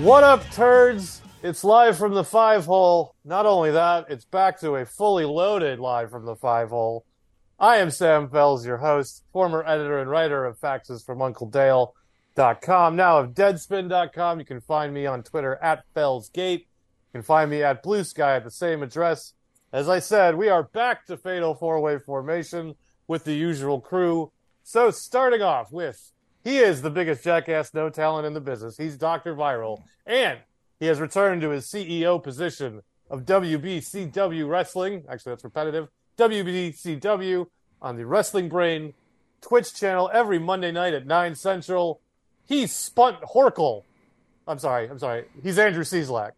What up, turds? It's live from the 5-hole. Not only that, it's back to a fully loaded live from the 5-hole. I am Sam Fells, your host, former editor and writer of FaxesFromUncleDale.com, now of Deadspin.com. You can find me on Twitter at FellsGate. You can find me at Blue Sky at the same address. As I said, we are back to Fatal 4-Way Formation with the usual crew. So starting off with, he is the biggest jackass no talent in the business. He's Dr. Viral. And he has returned to his CEO position of WBCW Wrestling. Actually, that's repetitive. WBCW on the Wrestling Brain Twitch channel every Monday night at 9 Central. He's Spunt Horkel. I'm sorry. He's Andrew Cieslak.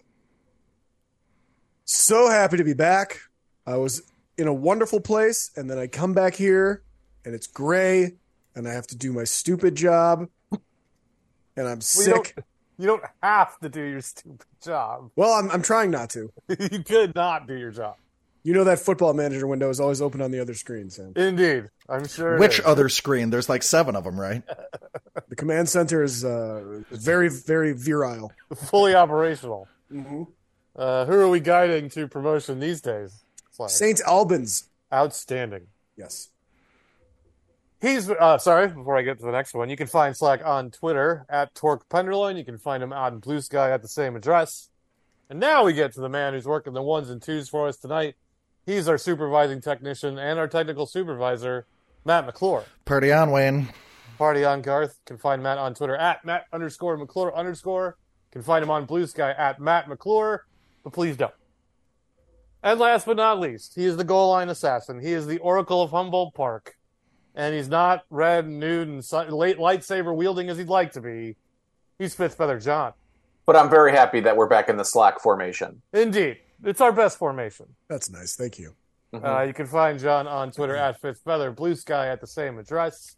So happy to be back. I was in a wonderful place, and then I come back here, and it's gray, and I have to do my stupid job, and I'm sick. You don't have to do your stupid job. Well, I'm trying not to. You could not do your job. You know that Football Manager window is always open on the other screen, Sam. Indeed. I'm sure. Which other screen? There's like 7 of them, right? The command center is very, very virile. Fully operational. Mm-hmm. Who are we guiding to promotion these days? St. Albans. Outstanding. Yes. He's, before I get to the next one, you can find Slack on Twitter at Torque Penderloin. You can find him on Blue Sky at the same address. And now we get to the man who's working the 1s and 2s for us tonight. He's our supervising technician and our technical supervisor, Matt McClure. Party on, Wayne. Party on, Garth. You can find Matt on Twitter at Matt_McClure_. You can find him on Blue Sky at Matt McClure, but please don't. And last but not least, he is the goal line assassin. He is the Oracle of Humboldt Park. And he's not red, nude, and late lightsaber wielding as he'd like to be. He's Fifth Feather John. But I'm very happy that we're back in the Slack formation. Indeed. It's our best formation. That's nice. Thank you. You can find John on Twitter at Fifth Feather, Blue Sky at the same address.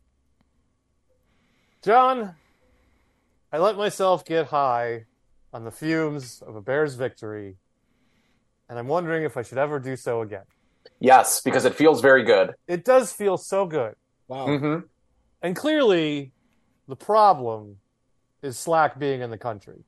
John, I let myself get high on the fumes of a Bears victory, and I'm wondering if I should ever do so again. Yes, because it feels very good. It does feel so good. Wow. Mm-hmm. And clearly, the problem is Slack being in the country.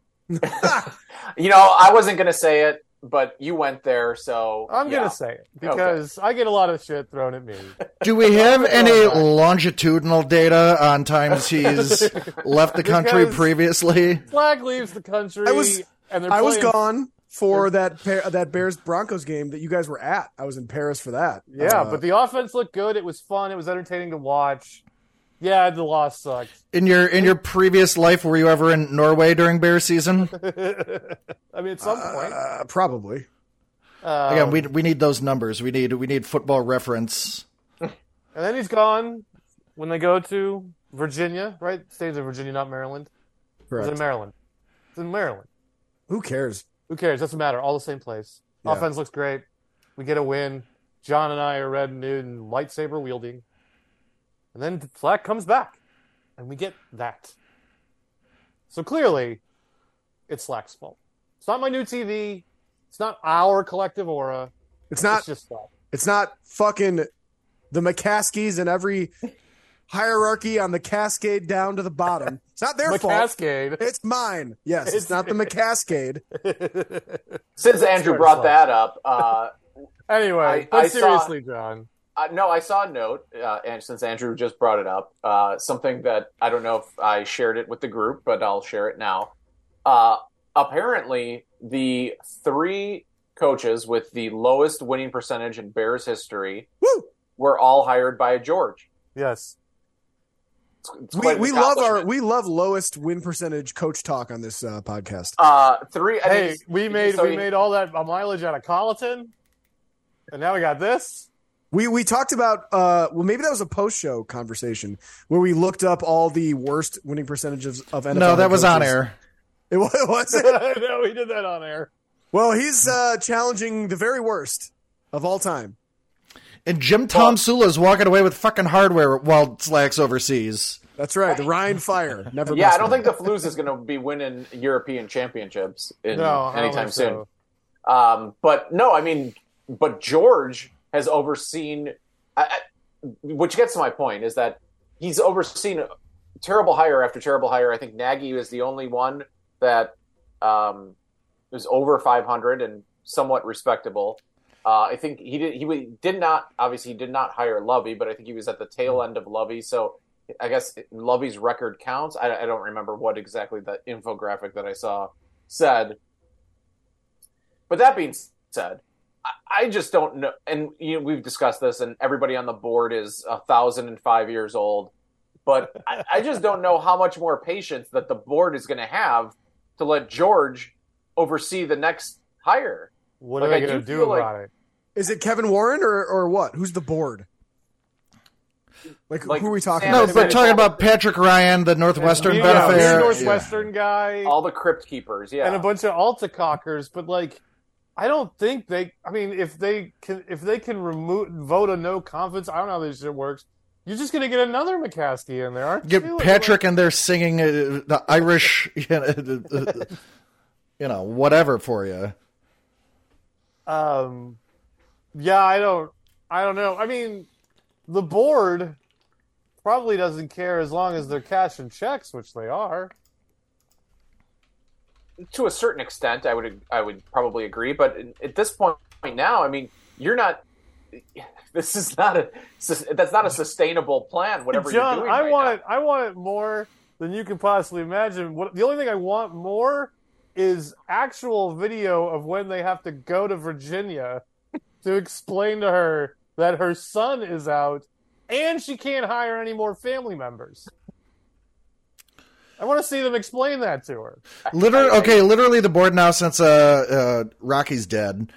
I wasn't going to say it, but you went there, so... I'm going to say it, because I get a lot of shit thrown at me. Do we have any longitudinal data on times he's left the country previously? Slack leaves the country, I was gone for that Bears-Broncos game that you guys were at. I was in Paris for that. Yeah, but the offense looked good. It was fun. It was entertaining to watch. Yeah, the loss sucked. In your previous life, were you ever in Norway during Bear season? I mean, at some point. Probably. Again, we need those numbers. We need Football Reference. And then he's gone when they go to Virginia, right? States of Virginia, not Maryland. Correct. It's in Maryland. It's in Maryland. Who cares? Who cares? Doesn't matter. All the same place. Yeah. Offense looks great. We get a win. John and I are red and nude and lightsaber wielding. And then Slack comes back. And we get that. So clearly, it's Slack's fault. It's not my new TV. It's not our collective aura. It's just Slack. It's not fucking the McCaskies and every hierarchy on the cascade down to the bottom. It's not their fault. McCaskade. It's mine. Yes, it's not the McCaskade. Since Andrew brought that up... anyway, seriously, John. No, I saw a note, and since Andrew just brought it up, something that I don't know if I shared it with the group, but I'll share it now. Apparently, the 3 coaches with the lowest winning percentage in Bears history were all hired by George. Yes. We love lowest win percentage coach talk on this podcast. We made all that mileage out of Colleton, and now we got this. We talked about maybe that was a post show conversation where we looked up all the worst winning percentages of NFL. No, that was coaches. on air. It was it? No, we did that on air. Well, he's challenging the very worst of all time. And Jim Tom Sula is walking away with fucking hardware while Slack's overseas. That's right. The Rhine Fire. Never. Yeah, I don't think the Flues is going to be winning European championships anytime soon. But no, I mean, but George has overseen, which gets to my point, is that he's overseen terrible hire after terrible hire. I think Nagy is the only one that It was over 500 and somewhat respectable. I think he did not hire Lovey, but I think he was at the tail end of Lovey. So I guess Lovey's record counts. I don't remember what exactly the infographic that I saw said. But that being said, I just don't know. And we've discussed this, and everybody on the board is 1,005 years old. But I just don't know how much more patience that the board is going to have to let George oversee the next hire. What are they going to do about it? Is it Kevin Warren or what? Who's the board? Like who are we talking about? about? No, but talking about Patrick Ryan, the Northwestern benefactor. Northwestern guy. All the crypt keepers, yeah. And a bunch of Alta-cockers, but I don't think if they can vote a no confidence, I don't know how this shit works. You're just going to get another McCaskey in there, aren't you? Get Patrick in there singing the Irish, whatever for you. Yeah, I don't know. I mean, the board probably doesn't care as long as they're cashing checks, which they are. To a certain extent, I would probably agree. But at this point now, I mean, you're not. That's not a sustainable plan. Whatever John, you're doing, I want it more than you can possibly imagine. The only thing I want more is actual video of when they have to go to Virginia to explain to her that her son is out and she can't hire any more family members. I want to see them explain that to her. Literally the board now, since Rocky's dead,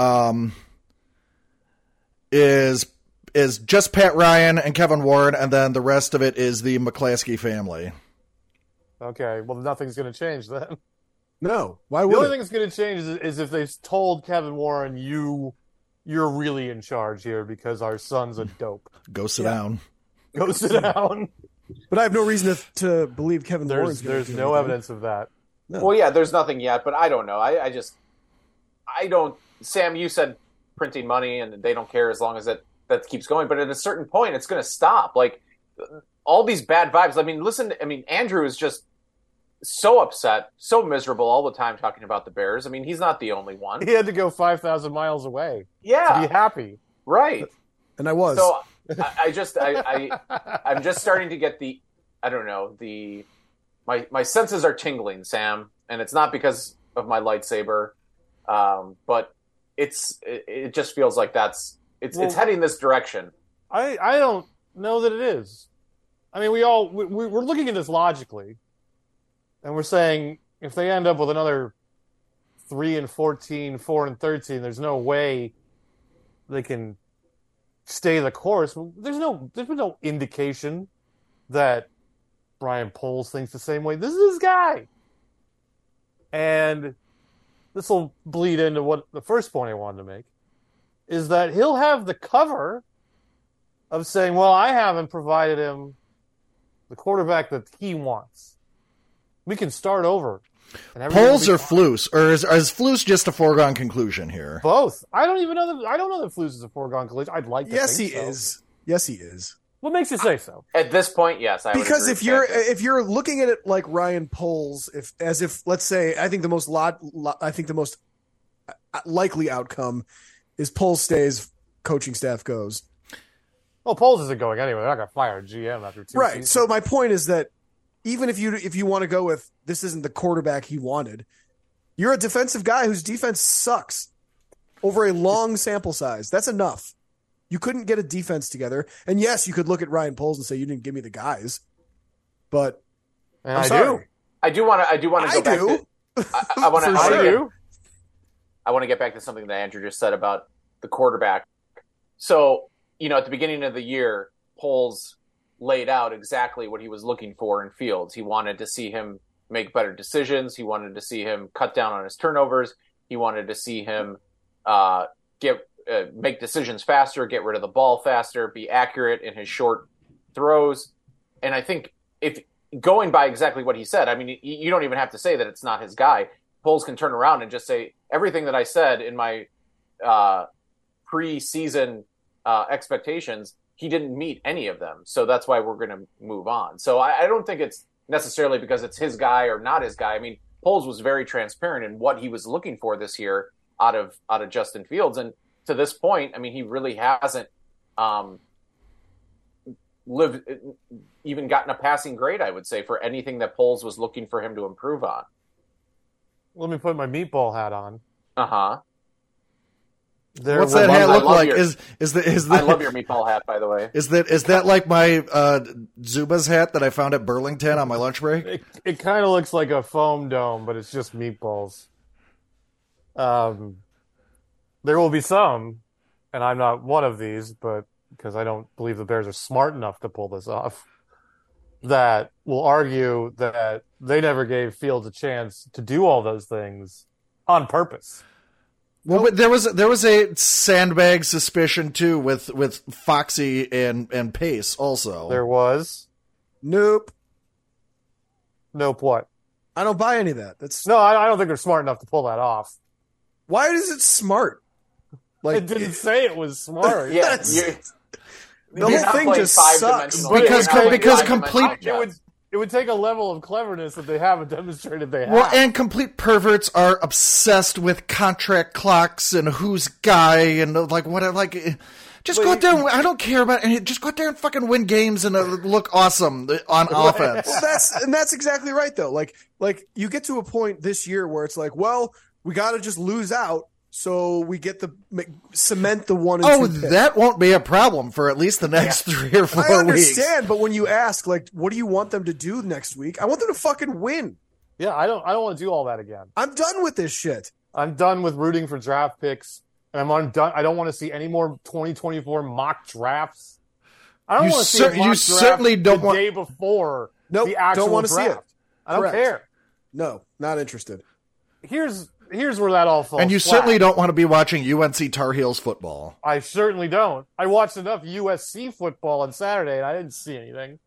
is just Pat Ryan and Kevin Warren, and then the rest of it is the McClaskey family. Okay, well, nothing's going to change then. No, why would the only thing that's going to change is if they've told Kevin Warren, you're really in charge here because our son's a dope. Go sit down. Go sit down. But I have no reason to believe Kevin Warren's There's no evidence of that. No. Well, yeah, there's nothing yet, but I don't know. I don't. Sam, you said printing money and they don't care as long as that keeps going. But at a certain point, it's going to stop. Like, all these bad vibes. I mean, Andrew is just so upset, so miserable all the time talking about the Bears. I mean, he's not the only one. He had to go 5,000 miles away to be happy. Right. And I was. So I'm just starting to get my senses are tingling, Sam, and it's not because of my lightsaber, but it just feels like it's heading this direction. I don't know that it is. I mean, we're looking at this logically, and we're saying if they end up with another 3-14, 4-13, there's no way they can stay the course. There's been no indication that Brian Poles thinks the same way. This is his guy. And this will bleed into what the first point I wanted to make, is that he'll have the cover of saying, well, I haven't provided him the quarterback that he wants. We can start over. Poles or Flus? Or is Flus just a foregone conclusion here? Both. I don't know that Flus is a foregone conclusion. I'd like to think so. Yes, he is. What makes you say so? At this point, yes. Because if you're looking at it like Ryan Poles, if let's say, I think the most likely outcome is Poles stays, coaching staff goes. Well, Poles isn't going anywhere. They're not going to fire a GM after 2 right. seasons. So my point is that even if you want to go with this isn't the quarterback he wanted, you're a defensive guy whose defense sucks over a long sample size. That's enough. You couldn't get a defense together. And yes, you could look at Ryan Poles and say you didn't give me the guys. But I'm sorry. I do want to go back to I want to get back to something that Andrew just said about the quarterback. So, at the beginning of the year, Poles laid out exactly what he was looking for in Fields. He wanted to see him make better decisions. He wanted to see him cut down on his turnovers. He wanted to see him make decisions faster, get rid of the ball faster, be accurate in his short throws. And I think if going by exactly what he said, I mean, you don't even have to say that it's not his guy. Poles can turn around and just say everything that I said in my pre-season expectations, he didn't meet any of them. So that's why we're going to move on. So I don't think it's necessarily because it's his guy or not his guy. I mean, Poles was very transparent in what he was looking for this year out of Justin Fields, and to this point, I mean, he really hasn't even gotten a passing grade, I would say, for anything that Poles was looking for him to improve on. Let me put my meatball hat on. Uh-huh. What's that hat look like? Is the I love your meatball hat, by the way. Is that like my Zubaz hat that I found at Burlington on my lunch break? It kind of looks like a foam dome, but it's just meatballs. There will be some, and I'm not one of these, but because I don't believe the Bears are smart enough to pull this off, that will argue that they never gave Fields a chance to do all those things on purpose. Well, but there was a sandbag suspicion too with Foxy and Pace also. There was. Nope. What? I don't buy any of that. No, I don't think they're smart enough to pull that off. Why is it smart? Like, it didn't say it was smart. Yeah, the whole thing just sucks. Because complete. It would take a level of cleverness that they haven't demonstrated they have. Well, and complete perverts are obsessed with contract clocks and who's guy and like what just go out there. I don't care about it. Just go out there and fucking win games and look awesome on offense. Well, that's exactly right though. Like you get to a point this year where it's like, well, we got to just lose out. So we get cement the 1 and 2 pick. That won't be a problem for at least the next 3 or 4 weeks. I understand, but when you ask, like, what do you want them to do next week? I want them to fucking win. Yeah, I don't want to do all that again. I'm done with this shit. I'm done with rooting for draft picks, and I'm done. I don't want to see any more 2024 mock drafts. I don't want to see a mock draft certainly don't the day before the actual don't want to draft. See it. I don't care. No, not interested. Here's where that all falls. And you flat. certainly don't want to be watching UNC Tar Heels football. I certainly don't. I watched enough USC football on Saturday, and I didn't see anything.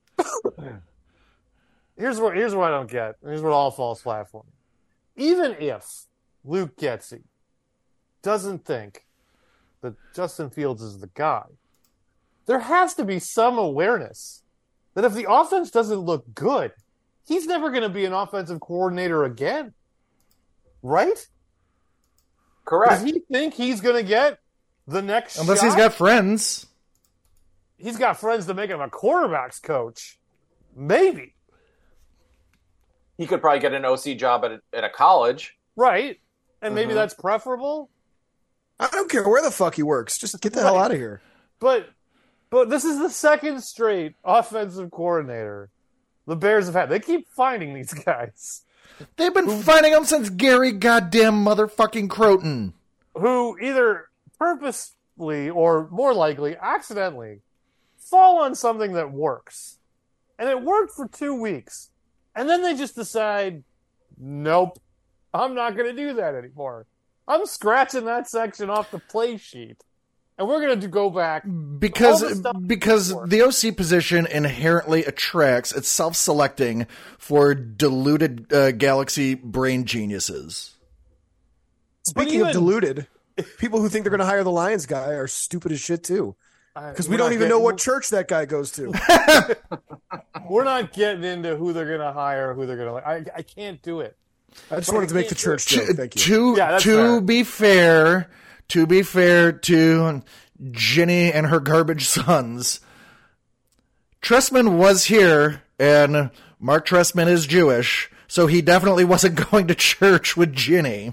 Here's what I don't get. Here's what all falls flat for me. Even if Luke Getsy doesn't think that Justin Fields is the guy, there has to be some awareness that if the offense doesn't look good, he's never going to be an offensive coordinator again. Right? Correct. Does he think he's going to get the next Unless shot? He's got friends. He's got friends to make him a quarterback's coach. Maybe. He could probably get an OC job at a college. Right. And maybe that's preferable. I don't care where the fuck he works. Just get the hell out of here. But this is the second straight offensive coordinator the Bears have had. They keep finding these guys. They've been finding them since Gary goddamn motherfucking Croton. Who either purposely or more likely accidentally fall on something that works. And it worked for 2 weeks. And then they just decide, nope, I'm not going to do that anymore. I'm scratching that section off the play sheet. And we're going to go back. Because the OC position inherently attracts, it's self-selecting for deluded galaxy brain geniuses. Speaking of deluded, people who think they're going to hire the Lions guy are stupid as shit too. Because we don't even know what church that guy goes to. We're not getting into who they're going to hire, who they're going to. I can't do it. I just wanted to make the church joke. Thank you. To be fair to Ginny and her garbage sons, Trestman was here, and Mark Trestman is Jewish, so he definitely wasn't going to church with Ginny.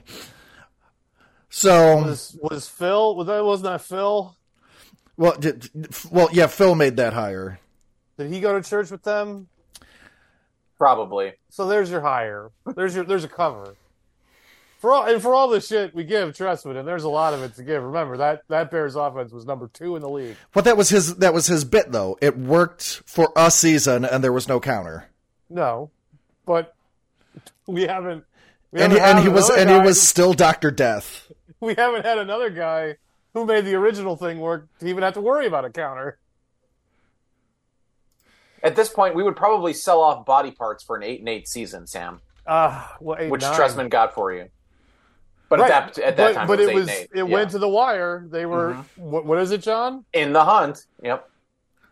So was Phil? Wasn't that Phil? Well, yeah, Phil made that hire. Did he go to church with them? Probably. So there's your hire. There's a cover. For all the shit we give Trestman, and there's a lot of it to give. Remember that Bears offense was number 2 in the league. But that was his bit though. It worked for a season, and there was no counter. No, but we haven't. And he was still Dr. Death. We haven't had another guy who made the original thing work to even have to worry about a counter. At this point, we would probably sell off body parts for an 8-8 season, Sam. Which Trestman got for you. But right. at that time, it went to the wire. They were what is it, John? In the hunt. Yep.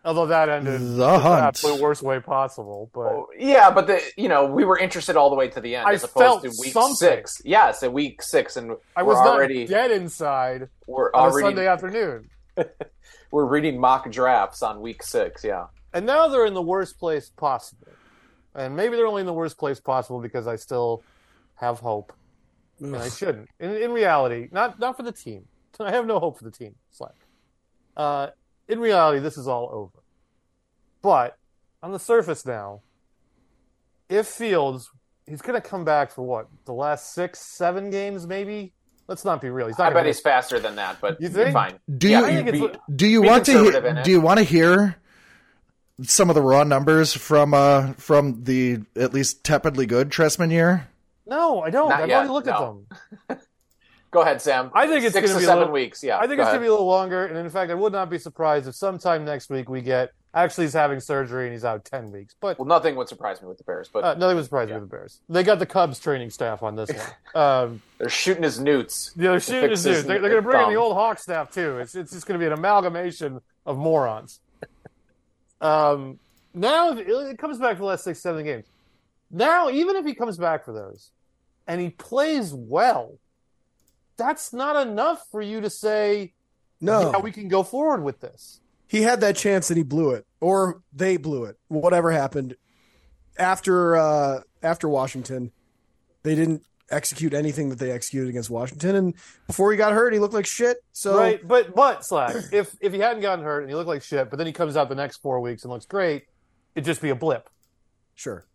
Although that ended the hunt. absolute worst way possible. But yeah, but we were interested all the way to the end as opposed to week 6. Yes, at week 6, and I was already not dead inside. We're on already a Sunday afternoon. We're reading mock drafts on week 6. Yeah, and now they're in the worst place possible, and maybe they're only in the worst place possible because I still have hope, and I shouldn't. In reality, not for the team. I have no hope for the team. Slack. In reality, this is all over. But on the surface now, if Fields, he's going to come back for what? The last 6-7 games, maybe? Let's not be real. I bet he's faster than that, but you think? Fine. Do you want to hear some of the raw numbers from the at least tepidly good Trestman year? No, I don't. I've already looked at them. Go ahead, Sam. I think it's 6 to to be 7 weeks. Yeah, I think it's going to be a little longer. And in fact, I would not be surprised if sometime next week we get actually he's having surgery and he's out 10 weeks. But nothing would surprise me with the Bears. But nothing would surprise me with the Bears. They got the Cubs training staff on this one. They're shooting his noots. Yeah, they're shooting his noots. They're going to bring in the old Hawk staff too. It's just going to be an amalgamation of morons. Now it comes back for the last 6-7 games. Now, even if he comes back for those and he plays well, that's not enough for you to say, no, yeah, we can go forward with this. He had that chance and he blew it, or they blew it. Whatever happened after Washington, they didn't execute anything that they executed against Washington. And before he got hurt, he looked like shit. So right, but Slack, if he hadn't gotten hurt and he looked like shit, but then he comes out the next 4 weeks and looks great, it'd just be a blip. Sure.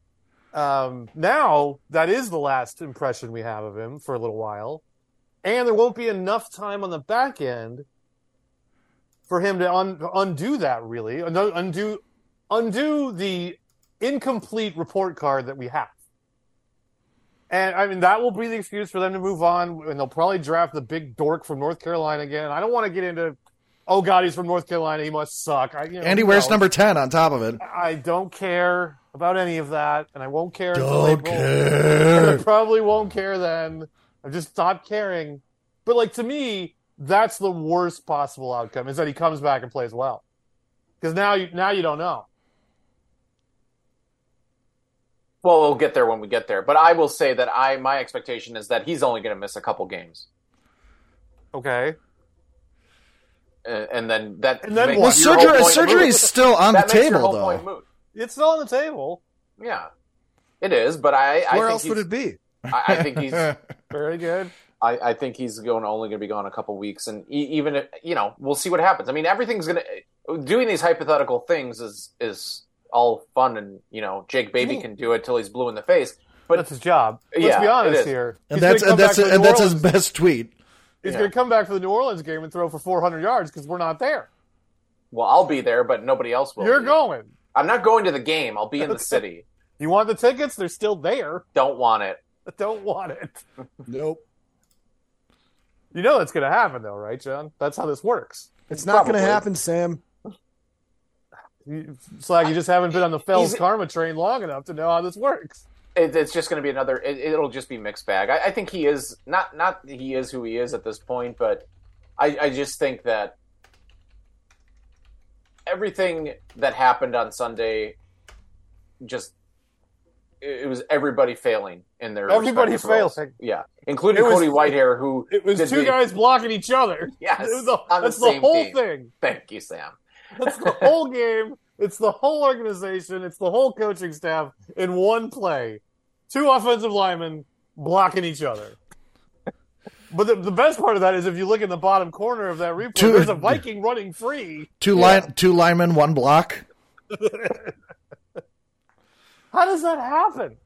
Now that is the last impression we have of him for a little while. And there won't be enough time on the back end for him to undo that, really. Undo the incomplete report card that we have. And, I mean, that will be the excuse for them to move on, and they'll probably draft the big dork from North Carolina again. I don't want to get into, oh, God, he's from North Carolina, he must suck. And he wears number 10 on top of it. I don't care about any of that, and I won't care until April. And I probably won't care then. I've just stopped caring. But, to me, that's the worst possible outcome, is that he comes back and plays well. Because now you don't know. Well, we'll get there when we get there. But I will say that my expectation is that he's only going to miss a couple games. Okay. And then well, surgery is still on the table, though. It's still on the table. Yeah, it is. But where else would it be? I think he's very good. I think he's only going to be gone a couple weeks, and even if, we'll see what happens. I mean, everything's going to doing these hypothetical things is all fun, and Jake Baby can do it till he's blue in the face. But that's his job. Let's be honest here, and that's his best tweet. He's going to come back for the New Orleans game and throw for 400 yards because we're not there. Well, I'll be there, but nobody else will. You're going. I'm not going to the game. I'll be in the city. You want the tickets? They're still there. Don't want it. Don't want it. Nope. You know that's going to happen, though, right, John? That's how this works. It's not going to happen, Sam. It's like you just haven't been on the Fells Karma train long enough to know how this works. It's just going to be another. It'll just be mixed bag. I think he is not he is who he is at this point, but I just think that everything that happened on Sunday, it was everybody failing in their everybody failing. Yeah, including Cody Whitehair, who it was two guys blocking each other. Yes, that's the whole thing. Thank you, Sam. That's the whole game. It's the whole organization. It's the whole coaching staff in one play. Two offensive linemen blocking each other. But the best part of that is if you look in the bottom corner of that replay, there's a Viking running free. Two linemen, one block. How does that happen?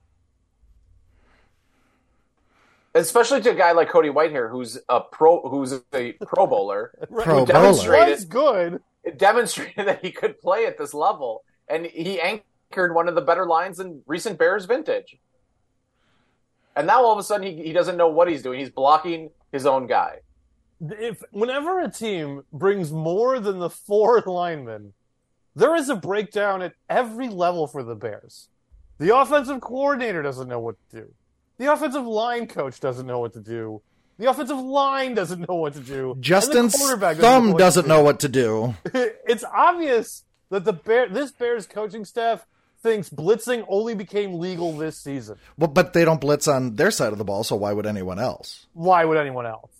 Especially to a guy like Cody Whitehair, who's a Pro Bowler, Pro Bowler. It demonstrated that he could play at this level, and he anchored one of the better lines in recent Bears vintage. And now all of a sudden he doesn't know what he's doing. He's blocking his own guy. Whenever a team brings more than the four linemen, there is a breakdown at every level for the Bears. The offensive coordinator doesn't know what to do. The offensive line coach doesn't know what to do. The offensive line doesn't know what to do. Justin's thumb doesn't know what to do. It's obvious that this Bears coaching staff thinks blitzing only became legal this season. Well, but they don't blitz on their side of the ball, so why would anyone else? Why would anyone else?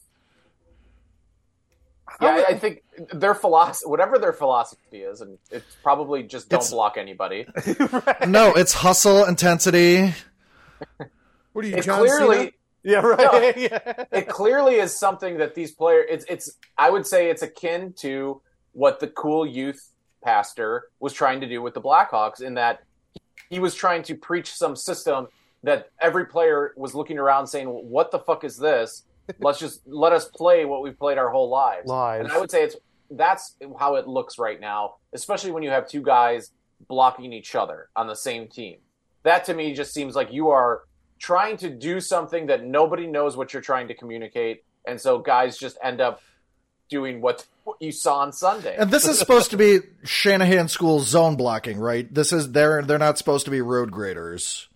Yeah, I think their philosophy, whatever their philosophy is, and it's probably just don't block anybody. Right. No, it's hustle, intensity. What are you, It John clearly, Cena? Yeah, right. No, Yeah. it clearly is something that these players. It's. I would say it's akin to what the cool youth pastor was trying to do with the Blackhawks, in that he was trying to preach some system that every player was looking around saying, "What the fuck is this? Let us play what we've played our whole lives." And I would say that's how it looks right now, especially when you have two guys blocking each other on the same team. That to me just seems like you are trying to do something that nobody knows what you're trying to communicate, and so guys just end up doing what you saw on Sunday. And this is supposed to be Shanahan school zone blocking, right? This is they're not supposed to be road graders.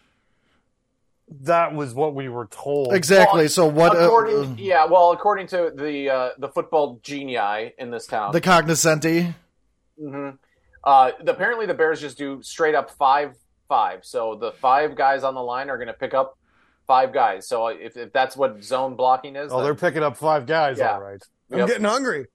That was what we were told. Exactly. Well, so what? According to the football genii in this town, The cognoscenti. Mm-hmm. Apparently the Bears just do straight up 5-5. So the 5 guys on the line are going to pick up 5 guys. So if that's what zone blocking is, they're picking up 5 guys. Yeah. All right. I'm getting hungry.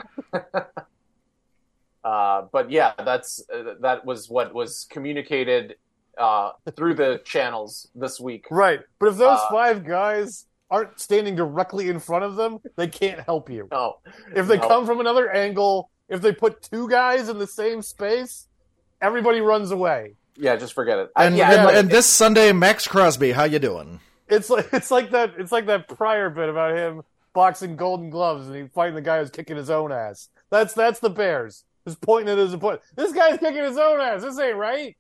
But yeah, that was what was communicated through the channels this week. Right. But if those 5 guys aren't standing directly in front of them, they can't help you. No. If they come from another angle, if they put 2 guys in the same space, everybody runs away. Yeah, just forget it. And this Sunday, Max Crosby, how you doing? It's like that prior bit about him boxing Golden Gloves and he fighting the guy who's kicking his own ass. That's the Bears. Just pointing it as a point. This guy's kicking his own ass. This ain't right.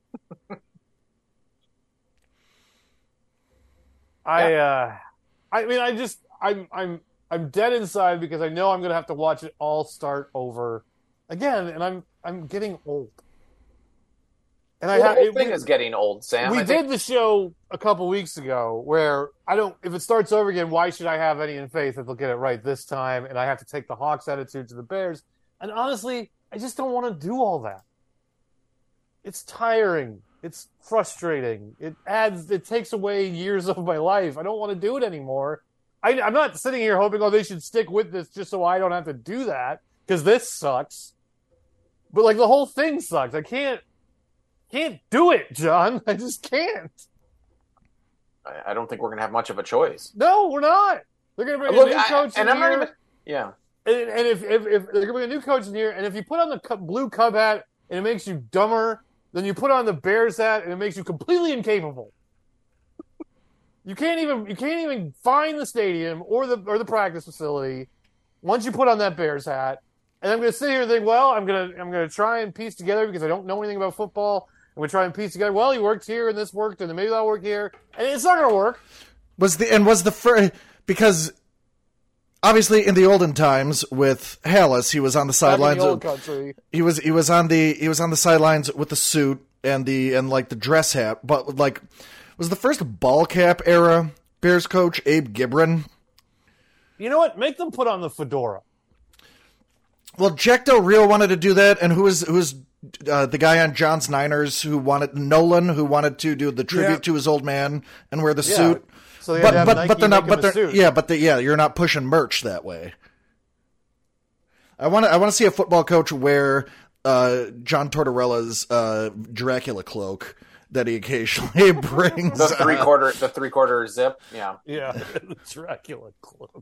I'm dead inside because I know I'm going to have to watch it all start over again, and I'm getting old. And the whole thing is getting old, Sam. We did the show a couple weeks ago where if it starts over again, why should I have any faith that they'll get it right this time? And I have to take the Hawks attitude to the Bears. And honestly, I just don't want to do all that. It's tiring. It's frustrating. It takes away years of my life. I don't want to do it anymore. I'm not sitting here hoping, they should stick with this just so I don't have to do that, because this sucks. But the whole thing sucks. I can't do it, John. I just can't. I don't think we're going to have much of a choice. No, we're not. They're going to bring a new coach in I'm here. not even. Yeah. And if they're going to bring a new coach in here, and if you put on the blue Cub hat and it makes you dumber, then you put on the Bears hat and it makes you completely incapable. You can't even find the stadium or the practice facility once you put on that Bears hat. And I'm going to sit here and think, I'm going to try and piece together, because I don't know anything about football. I'm going to try and piece together, he worked here and this worked, and then maybe that'll work here. And it's not going to work. Because obviously in the olden times with Halas, he was on the sidelines. Old country. He was on the sidelines with the suit and the dress hat. But was the first ball cap era Bears coach Abe Gibron? You know what? Make them put on the fedora. Well, Jack Del Rio wanted to do that, and who was the guy on John's Niners who wanted to do the tribute to his old man and wear the suit. So they had you're not pushing merch that way. I want to see a football coach wear John Tortorella's Dracula cloak that he occasionally brings. The three-quarter zip. Yeah. Yeah. The Dracula cloak.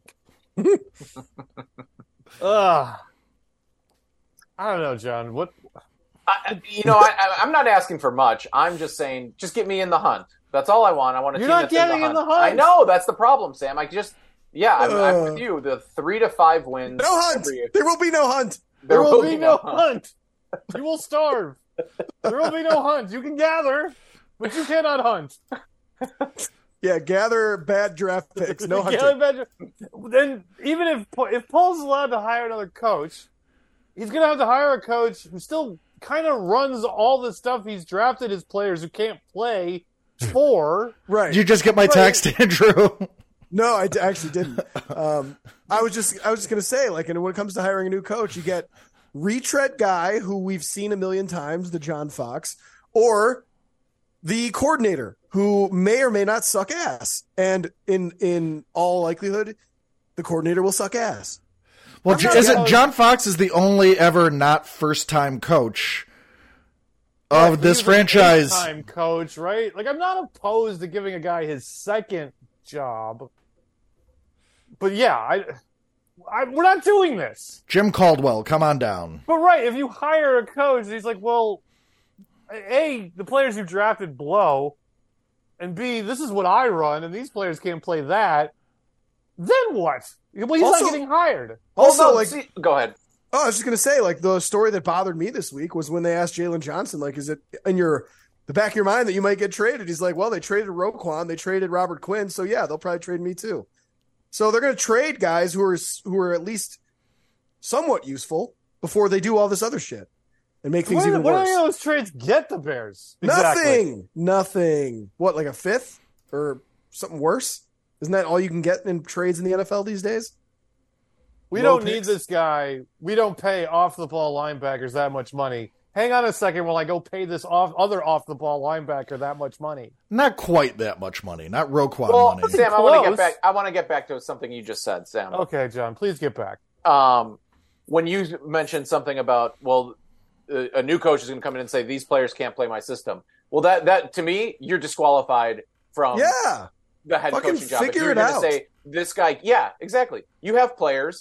I don't know, John. What? I'm not asking for much. I'm just saying, just get me in the hunt. That's all I want. I want a team that's in the hunt. You're not getting in the hunt. I know, that's the problem, Sam. I'm with you. The 3 to 5 wins. No hunt. There will be no hunt. There will be no hunt. You will starve. There will be no hunt. You can gather, but you cannot hunt. Yeah, gather bad draft picks. No hunting. Then even if Paul's allowed to hire another coach, he's going to have to hire a coach who still kind of runs all the stuff he's drafted his players who can't play for. Right. Did you just get my text, Andrew? No, I actually didn't. I was just going to say, when it comes to hiring a new coach, you get retread guy who we've seen a million times, the John Fox, or the coordinator who may or may not suck ass. And in all likelihood, the coordinator will suck ass. Well, John Fox is the only ever not first-time coach of this franchise. Time coach, right? Like, I'm not opposed to giving a guy his second job, but yeah, we're not doing this. Jim Caldwell, come on down. But right, if you hire a coach, and he's like, well, A, the players you drafted blow, and B, this is what I run, and these players can't play that. Then what? Well, he's not getting hired. Also, go ahead. Oh, I was just going to say, like, the story that bothered me this week was when they asked Jalen Johnson, like, is it in the back of your mind that you might get traded? He's like, well, they traded Roquan, they traded Robert Quinn, so yeah, they'll probably trade me too. So they're going to trade guys who are at least somewhat useful before they do all this other shit and make things even worse. What do those trades get the Bears? Exactly. Nothing. What, like a fifth or something worse? Isn't that all you can get in trades in the NFL these days? We don't need this guy. We don't pay off-the-ball linebackers that much money. Hang on a second while I go pay this other off-the-ball linebacker that much money. Not quite that much money. Not Roquan money. Sam, I want to get back to something you just said, Sam. Okay, John, please get back. When you mentioned something about, a new coach is going to come in and say, these players can't play my system. Well, that to me, you're disqualified from the head coaching job. If you're going to say, this guy, yeah, exactly. You have players,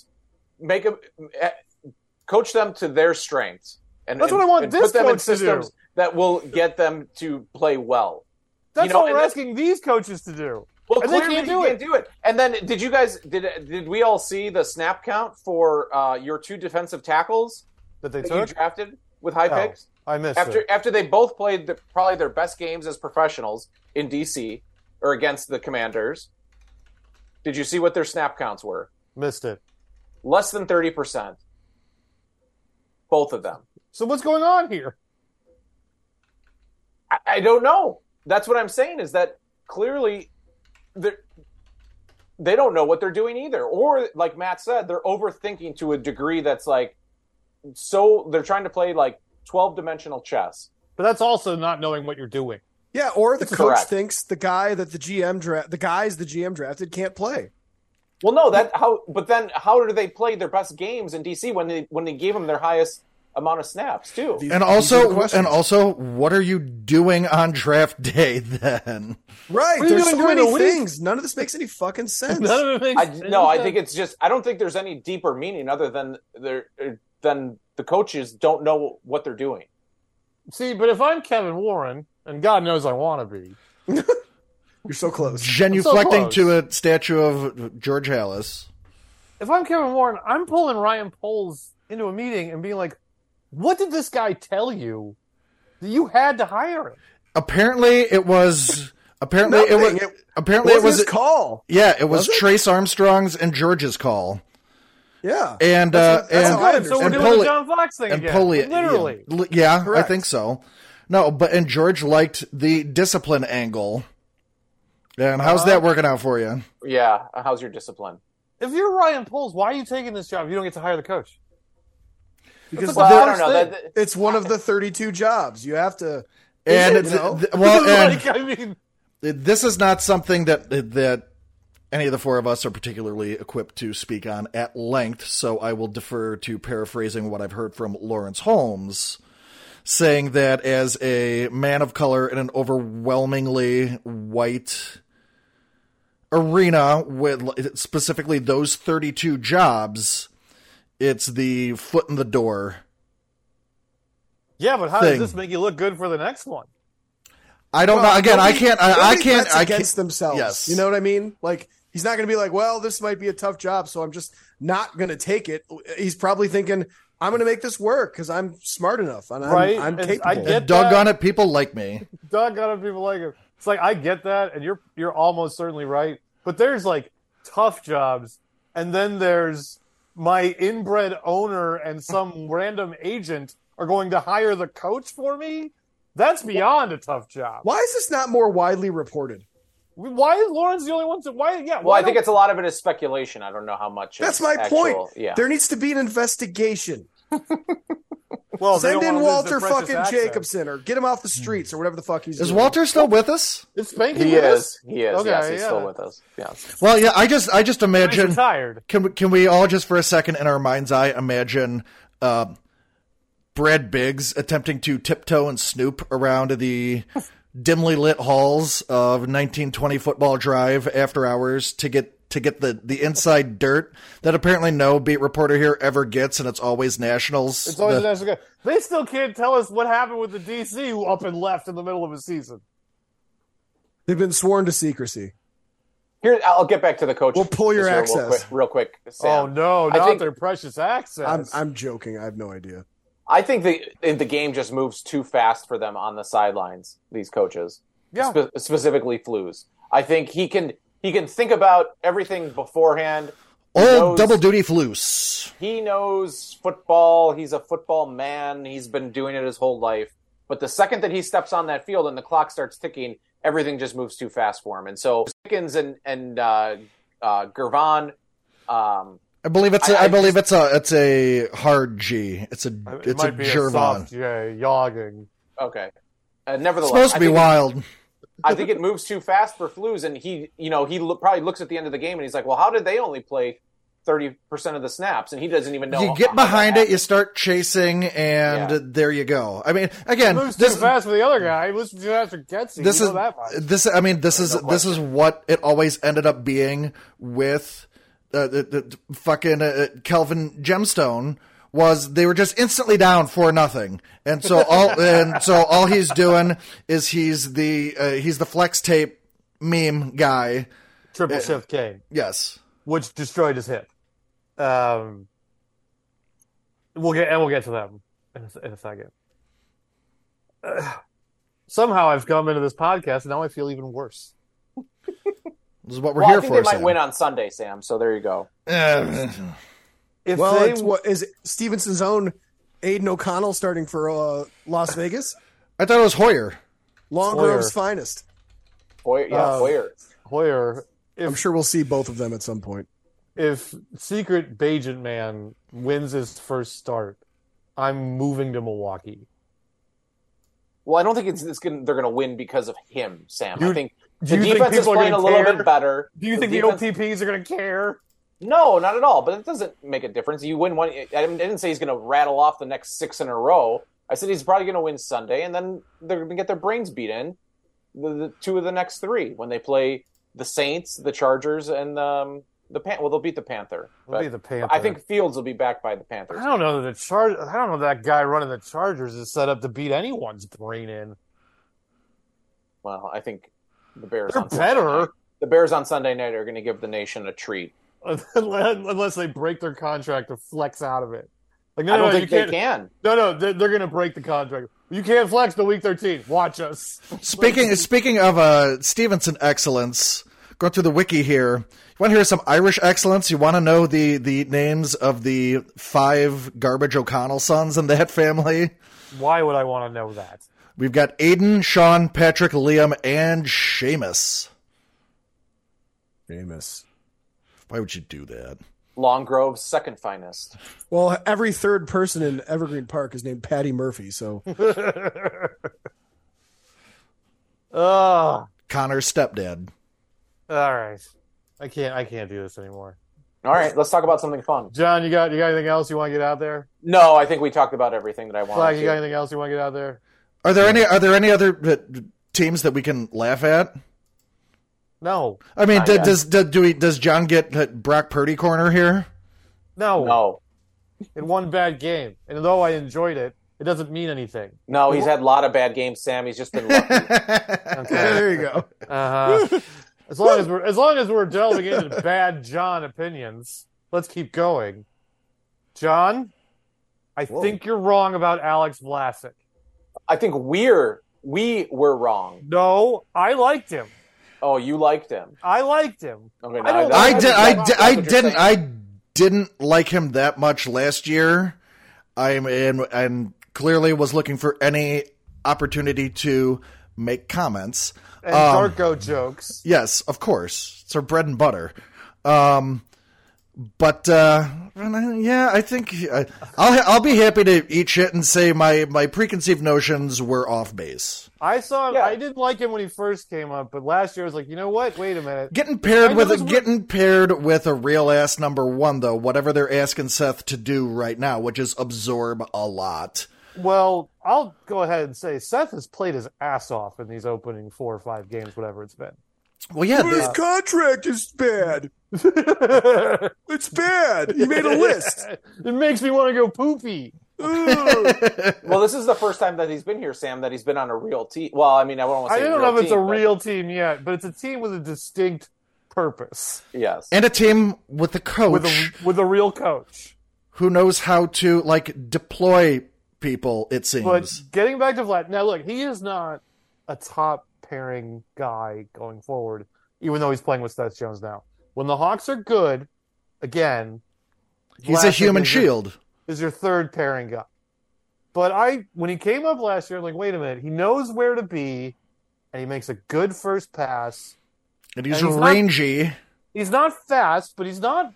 coach them to their strengths. And that's what I want this put them coach in systems to do. That will get them to play well. That's what we're asking these coaches to do. Well, and clearly he can't do it. And then did we all see the snap count for your two defensive tackles that you drafted with high picks? I missed it. After they both played probably their best games as professionals in DC or against the Commanders. Did you see what their snap counts were? Missed it. Less than 30%. Both of them. So what's going on here? I don't know. That's what I'm saying is that clearly they don't know what they're doing either. Or, like Matt said, they're overthinking to a degree that's like, so they're trying to play like 12-dimensional chess. But that's also not knowing what you're doing. Yeah, or the coach thinks the guys the GM drafted can't play. Well, no, but then how do they play their best games in DC when they gave them their highest amount of snaps too? And also, what are you doing on draft day then? Right, there's so many things. None of this makes any fucking sense. None of it makes sense. No, I think it's just I don't think there's any deeper meaning other than the coaches don't know what they're doing. See, but if I'm Kevin Warren, and God knows I want to be. You're so close. Genuflecting to a statue of George Halas. If I'm Kevin Warren, I'm pulling Ryan Poles into a meeting and being like, what did this guy tell you that you had to hire him? Apparently it was his call. Yeah, it was Trace Armstrong's and George's call. Yeah. And so we're doing the John Fox thing again. Literally. Yeah, I think so. No, and George liked the discipline angle. And how's that working out for you? Yeah, how's your discipline? If you're Ryan Poles, why are you taking this job if you don't get to hire the coach? Because I don't know. It's one of the 32 jobs. You have to. And this is not something that any of the four of us are particularly equipped to speak on at length, so I will defer to paraphrasing what I've heard from Lawrence Holmes, saying that as a man of color in an overwhelmingly white arena with specifically those 32 jobs, it's the foot in the door. Yeah, but how does this make you look good for the next one? I don't know. Again, I can't. Against themselves. Yes. You know what I mean? Like, he's not going to be like, well, this might be a tough job, so I'm just not going to take it. He's probably thinking, I'm going to make this work because I'm smart enough and I'm capable. I get doggone it, people like me. Doggone it, people like it. It's like, I get that, and you're almost certainly right. But there's like tough jobs, and then there's my inbred owner and some random agent are going to hire the coach for me. That's beyond a tough job. Why is this not more widely reported? Why is Lawrence the only one to? Why? Yeah. Well, I think it's a lot of it is speculation. I don't know how much. That's my point. Yeah. There needs to be an investigation. Well, send in Walter fucking Jacobson or get him off the streets or whatever the fuck he's doing. Is Walter still with us? Is Spanky He with is. us? He is. Okay, yes, he's still with us. Yeah. Well, yeah, I just imagine. He's retired. Can we all just for a second in our mind's eye imagine Brad Biggs attempting to tiptoe and snoop around the dimly lit halls of 1920 Football Drive after hours to get the inside dirt that apparently no beat reporter here ever gets, and it's always Nationals. It's always the National guy. They still can't tell us what happened with the DC who up and left in the middle of a season. They've been sworn to secrecy. Here, I'll get back to the coach. We'll pull your access real quick. Sam. Oh no, not their precious access. I'm joking. I have no idea. I think the game just moves too fast for them on the sidelines. These coaches, specifically Flus. I think he can think about everything beforehand. Double duty Flus. He knows football. He's a football man. He's been doing it his whole life. But the second that he steps on that field and the clock starts ticking, everything just moves too fast for him. And so Pickens and Gervon. I believe it's a hard G. It's a Gervon. A soft J, yogging. Okay. Nevertheless, it's supposed to be wild. I think it moves too fast for Flus, and he probably looks at the end of the game and he's like, "Well, how did they only play 30% of the snaps?" And he doesn't even know. You get behind it, you start chasing, and there you go. I mean, again, it moves too fast for the other guy. It moves too fast for Getsy. This is what it always ended up being with the fucking Kelvin Gemstone. Was they were just instantly down 4-0, and so all he's doing is he's the flex tape meme guy. Triple shift K. Yes, which destroyed his hip. We'll get to them in a second. Somehow I've come into this podcast and now I feel even worse. This is what we're here for. I think they might win on Sunday, Sam. So there you go. Is Stevenson's own Aiden O'Connell starting for Las Vegas? I thought it was Hoyer. Long Grove's finest. Hoyer. I'm sure we'll see both of them at some point. If Secret Bajent Man wins his first start, I'm moving to Milwaukee. Well, I don't think they're going to win because of him, Sam. I think the defense is playing a little bit better. Do you think the OTPs are going to care? No, not at all. But it doesn't make a difference. You win one. I didn't say he's going to rattle off the next 6 in a row. I said he's probably going to win Sunday, and then they're going to get their brains beat in the 2 of the next 3 when they play the Saints, the Chargers, and they'll beat the Panther. They'll beat the Panther. I think Fields will be backed by the Panthers. I don't know that guy running the Chargers is set up to beat anyone's brain in. Well, I think the Bears. They're better. The Bears on Sunday night are going to give the nation a treat. Unless they break their contract to flex out of it. Like, I don't think they can. No, they're going to break the contract. You can't flex till week 13. Watch us. Speaking of Stevenson excellence, going through the wiki here. You want to hear some Irish excellence? You want to know the names of the 5 Garbage O'Connell sons in that family? Why would I want to know that? We've got Aiden, Sean, Patrick, Liam, and Seamus. Why would you do that? Long Grove's second finest. Well, every third person in Evergreen Park is named Patty Murphy, so. Connor's stepdad. All right. I can't do this anymore. All right, let's talk about something fun. John, you got anything else you want to get out there? No, I think we talked about everything that I wanted. Flag, you got anything else you want to get out there? Are there any other teams that we can laugh at? No. I mean, does John get Brock Purdy corner here? No. In one bad game, and though I enjoyed it, it doesn't mean anything. No, he's had a lot of bad games, Sam. He's just been lucky. Okay, there you go. As long as we're delving into bad John opinions, let's keep going. John, I think you're wrong about Alex Vlasic. I think we were wrong. No, I liked him. Oh, you liked him. I liked him. Okay, I didn't like him that much last year. And clearly was looking for any opportunity to make comments. And Darko jokes. Yes, of course. It's our bread and butter. But yeah, I think I'll be happy to eat shit and say my preconceived notions were off base. I saw him. Yeah. I didn't like him when he first came up, but last year I was like, you know what? Wait a minute. Getting paired with a real ass number one though, whatever they're asking Seth to do right now, which is absorb a lot. Well, I'll go ahead and say Seth has played his ass off in these opening 4 or 5 games, whatever it's been. Well, yeah, his contract is bad. It's bad. He made a list. It makes me want to go poopy. Well, this is the first time that he's been here, Sam, that he's been on a real team. Well, I mean, I don't want to say I don't know if it's a real team yet, but it's a team with a distinct purpose. Yes. And a team with a coach. With a real coach. Who knows how to, deploy people, it seems. But getting back to Vlad, now look, he is not a top pairing guy going forward, even though he's playing with Seth Jones now. When the Hawks are good, again, he's a human shield. Is your third pairing guy. But when he came up last year, I'm like, wait a minute, he knows where to be, and he makes a good first pass. And he's rangy. He's not fast, but he's not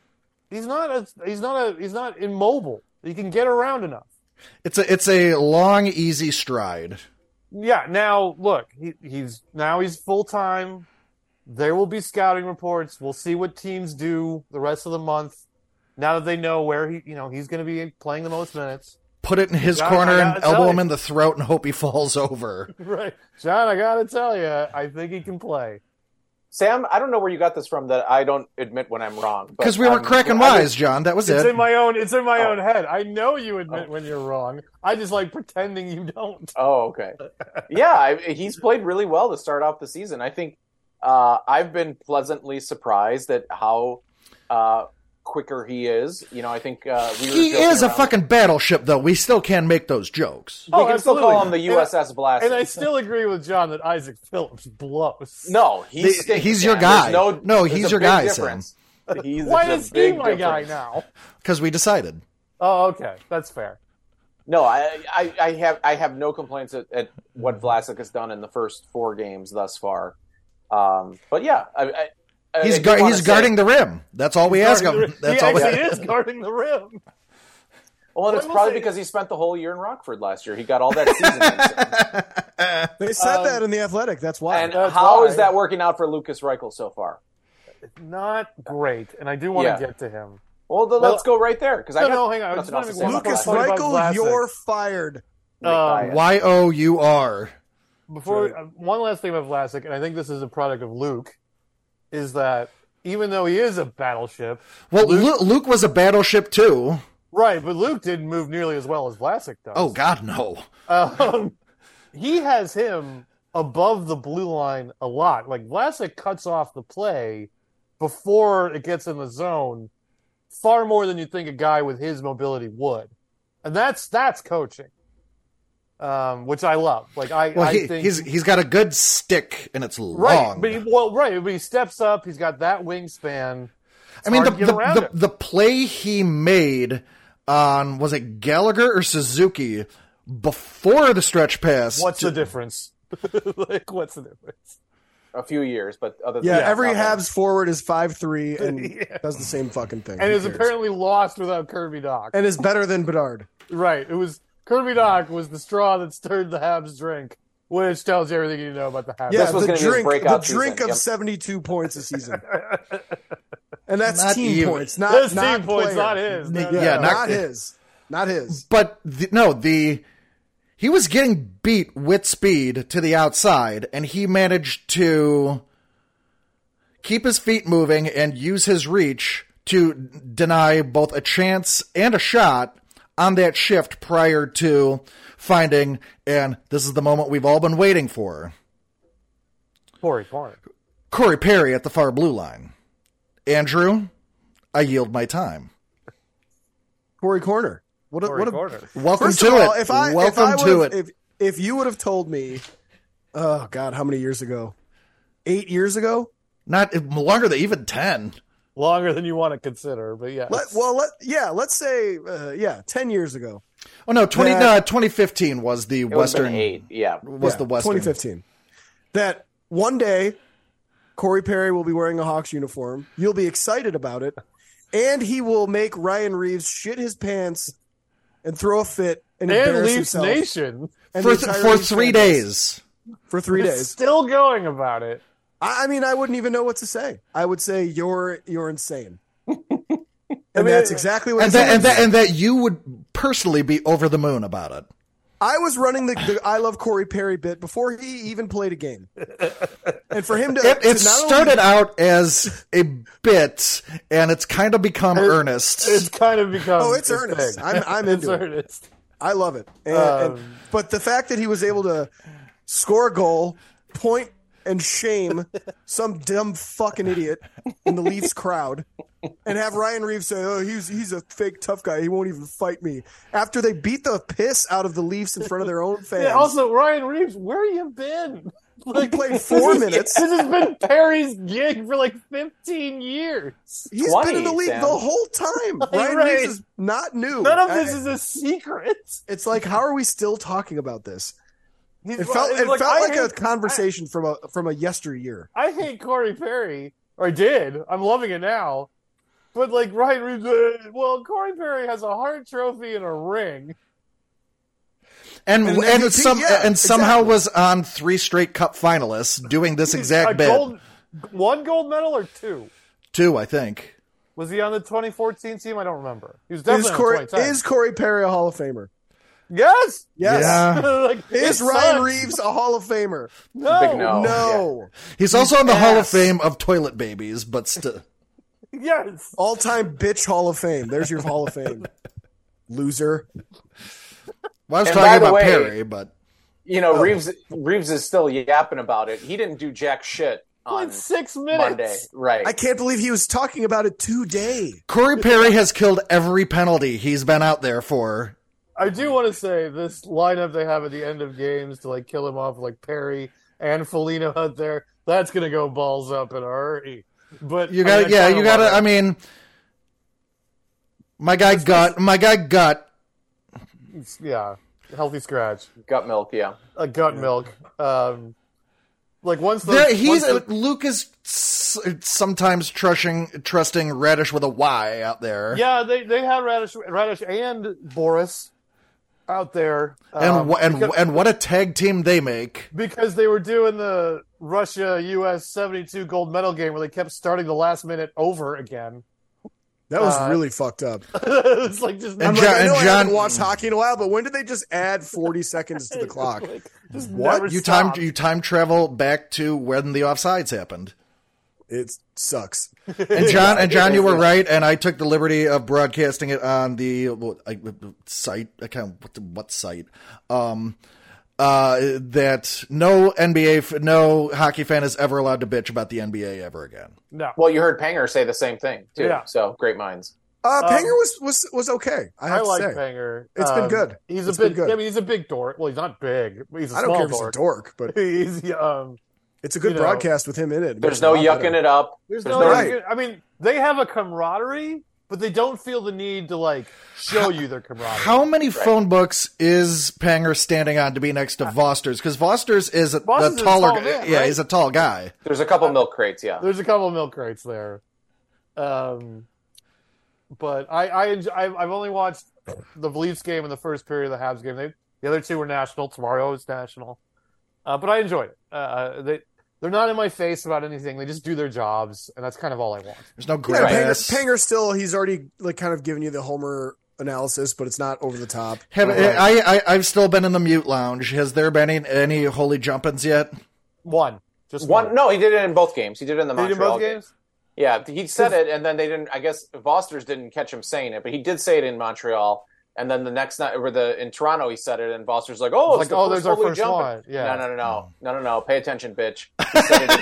immobile. He can get around enough. It's a long, easy stride. Yeah, now look, he's full time. There will be scouting reports. We'll see what teams do the rest of the month. Now that they know where he's going to be playing the most minutes. Put it in his corner and elbow him in the throat and hope he falls over. Right. John, I got to tell you, I think he can play. Sam, I don't know where you got this from that I don't admit when I'm wrong. Because we weren't cracking wise, John. That was it. It's in my own head. I know you admit when you're wrong. I just like pretending you don't. Oh, okay. Yeah, he's played really well to start off the season. I think I've been pleasantly surprised at how quicker he is. I think he is a fucking battleship, though. We still can make those jokes. We can still call him the USS Blast. And I still agree with John that Isaac Phillips blows. No, he's your guy. He's your guy, Sam. Why is he my guy now? Because we decided. Oh, okay, that's fair. No, I have no complaints at what Vlasic has done in the first 4 games thus far. But yeah, he's guarding the rim. That's all we ask him. That's all he is guarding the rim. Well, and it's probably because he spent the whole year in Rockford last year. He got all that season. They said that in The Athletic. That's why. And how is that working out for Lucas Reichel so far? Not great, and I do want to get to him. Well, let's go right there. Because hang on. Lucas Reichel, you're fired. YOUR. Before one last thing about Vlasic, and I think this is a product of Luke, is that even though he is a battleship... Well, Luke was a battleship too. Right, but Luke didn't move nearly as well as Vlasic does. Oh, God, no. He has him above the blue line a lot. Like, Vlasic cuts off the play before it gets in the zone far more than you'd think a guy with his mobility would. And that's coaching. Which I love. I think he's got a good stick and it's long. Right, but he steps up. He's got that wingspan. The play he made on, was it Gallagher or Suzuki before the stretch pass? What's the difference? What's the difference? A few years, but other than every Habs forward is 5'3" and does the same fucking thing. And is apparently lost without Kirby Dach. And is better than Bedard. Right. It was Kirby Dach was the straw that stirred the Habs drink, which tells you everything you know about the Habs. Yeah, the drink of 72 points a season. And that's not team points, not team points, not his. Not his. But he was getting beat with speed to the outside, and he managed to keep his feet moving and use his reach to deny both a chance and a shot on that shift prior to finding, and this is the moment we've all been waiting for, Corey Perry at the far blue line. Andrew, I yield my time. Corey Corner. Welcome to it. If you would have told me, oh God, how many years ago? 8 years ago? Not longer than even 10. Longer than you want to consider, but yeah. Let's say 10 years ago. Oh no, 2015 was the Western. 8, was the Western 2015. That one day, Corey Perry will be wearing a Hawks uniform. You'll be excited about it, And he will make Ryan Reeves shit his pants and throw a fit and embarrass Leafs himself. Nation. And for 3 days. For 3 days. Still going about it. I mean, I wouldn't even know what to say. I would say you're insane. And that's exactly what and that you would personally be over the moon about it. I was running the I Love Corey Perry bit before he even played a game. And for him to... It started out as a bit, and it's kind of become earnest. It's kind of become... Oh, it's earnest. I'm into it. Earnest. I love it. But the fact that he was able to score a goal, point and shame some dumb fucking idiot in the Leafs crowd, and have Ryan Reeves say, "Oh, he's a fake tough guy. He won't even fight me." After they beat the piss out of the Leafs in front of their own fans. Yeah, also, Ryan Reeves, where you been? He played 4 minutes. This has been Perry's gig for like 15 years. He's been in the league the whole time. Ryan Reeves is not new. None of this is a secret. It's like, how are we still talking about this? It felt like a conversation from a yesteryear. I hate Corey Perry, or I did. I'm loving it now. But like Ryan Reeves, Corey Perry has a Hart Trophy and a ring, and somehow was on 3 straight Cup finalists doing this exact bit. 1 gold medal or 2? 2, I think. Was he on the 2014 team? I don't remember. He was definitely on 2010. Is Corey Perry a Hall of Famer? Yes. Yeah. Is Ryan Reeves a Hall of Famer? No. Big no. No. Yeah. He's also in the Hall of Fame of toilet babies, but still. Yes. All-time bitch Hall of Fame. There's your Hall of Fame. Loser. Well, I was talking about Perry, but... Reeves is still yapping about it. He didn't do jack shit on 6 minutes. Monday. Right. I can't believe he was talking about it today. Corey Perry has killed every penalty he's been out there for. I do want to say this lineup they have at the end of games to like kill him off, like Perry and Foligno out there. That's gonna go balls up in a hurry. But you got, you got to. I mean, my guy gut. Yeah, healthy scratch. Gut milk, yeah. Gut milk. Like Luke is sometimes trusting Radish with a Y out there. Yeah, they had Radish and Boris out there, and what a tag team they make, because they were doing the Russia-US 72 gold medal game where they kept starting the last minute over again. That was really fucked up. It's like just. I haven't watched hockey in a while, but when did they just add 40 seconds to the clock? What you time travel back to when the offsides happened? It sucks. And John, you were right, and I took the liberty of broadcasting it on the site. I can't what site. That no hockey fan is ever allowed to bitch about the NBA ever again. No. Well, you heard Panger say the same thing too. Yeah. So great minds. Panger was okay. I like Panger. It's been good. He's a big dork. Well, he's not big. But he's a small dork. I don't care if he's a dork, but he's it's a good broadcast with him in it. There's no yucking it up. There's no yucking. I mean, they have a camaraderie, but they don't feel the need to like show you their camaraderie. How many phone books is Panger standing on to be next to Vosters? Because Vosters is a taller guy. Yeah, he's a tall guy. There's a couple milk crates. Yeah, there's a couple milk crates there. But I've only watched the Leafs game and the first period of the Habs game. The other two were national. Tomorrow is national. But I enjoyed it. They're not in my face about anything. They just do their jobs, and that's kind of all I want. There's no grass. Panger still, he's already like kind of given you the Homer analysis, but it's not over the top. I've still been in the mute lounge. Has there been any holy jumpins yet? Just one. No, he did it in both games. He did it in the Montreal games. Yeah, he said it, and then they didn't. I guess Vosters didn't catch him saying it, but he did say it in Montreal. And then the next night, in Toronto, he said it, and Foster's like, "Oh, it's there's our first one." Yeah. No. Pay attention, bitch. He said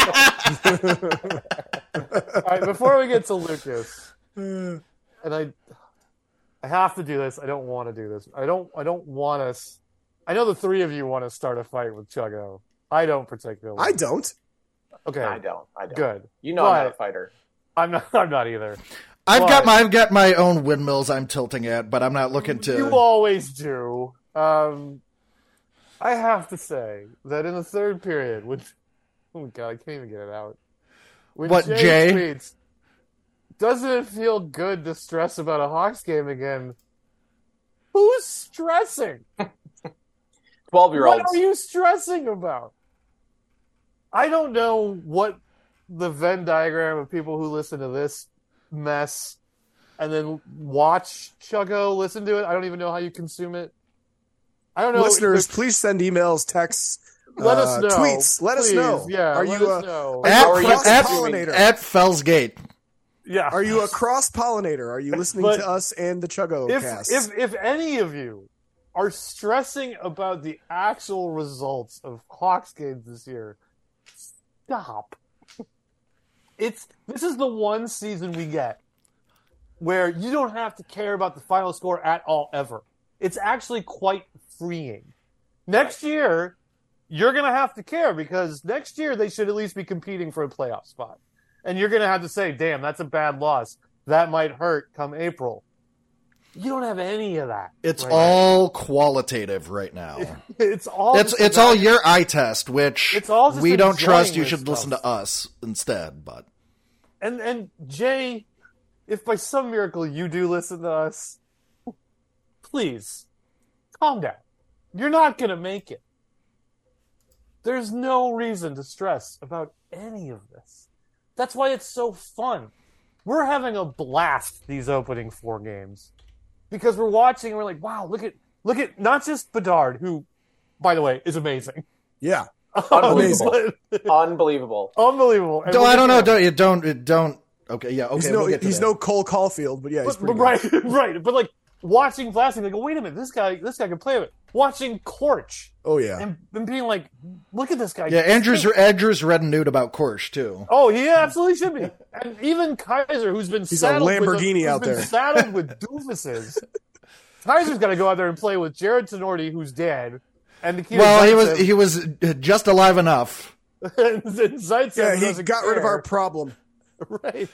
it All right, before we get to Lucas, and I have to do this. I don't want to do this. I don't want us. I know the three of you want to start a fight with Chuggo. I don't particularly. I don't. Okay. I don't. Good. I'm not a fighter. I'm not either. I've got my own windmills I'm tilting at, but I'm not looking to. You always do. I have to say that in the third period, oh God, I can't even get it out. When Jay? doesn't it feel good to stress about a Hawks game again? Who's stressing? 12-year-olds. What are you stressing about? I don't know what the Venn diagram of people who listen to this mess and then watch Chuggo listen to it. I don't even know how you consume it. I don't know. Listeners, please send emails, texts, let us know. tweets. Let us know. Yeah, are you cross-pollinator at Fellsgate? Yeah. Are you a cross-pollinator? Are you listening to us and the Chuggo cast? If any of you are stressing about the actual results of Hawks games this year, stop. This is the one season we get where you don't have to care about the final score at all ever. It's actually quite freeing. Next year, you're going to have to care because next year they should at least be competing for a playoff spot. And you're going to have to say, damn, that's a bad loss. That might hurt come April. You don't have any of that. It's all qualitative right now. It's all your eye test, which we don't trust. You should listen to us instead. But and Jay, if by some miracle you do listen to us, please calm down. You're not going to make it. There's no reason to stress about any of this. That's why it's so fun. We're having a blast these opening 4 games. Because we're watching and we're like, wow, look at not just Bedard, who, by the way, is amazing. Yeah. Unbelievable. Unbelievable. Unbelievable. No, I don't know. Don't. Okay, yeah, okay. He's no Cole Caulfield, but yeah, he's pretty good. Right. But like watching Blasting, like, wait a minute, this guy can play with it. Watching Korch. Oh yeah. And being like, look at this guy. Yeah, Andrew's red and nude about Korch too. Oh, he absolutely should be. And even Kaiser, who's been saddled a Lamborghini out there, saddled with doofuses. Kaiser's got to go out there and play with Jared Tenorti, who's dead, and Nikita Zaitsev. he was just alive enough. And Zaitsev he got rid of our problem. Right.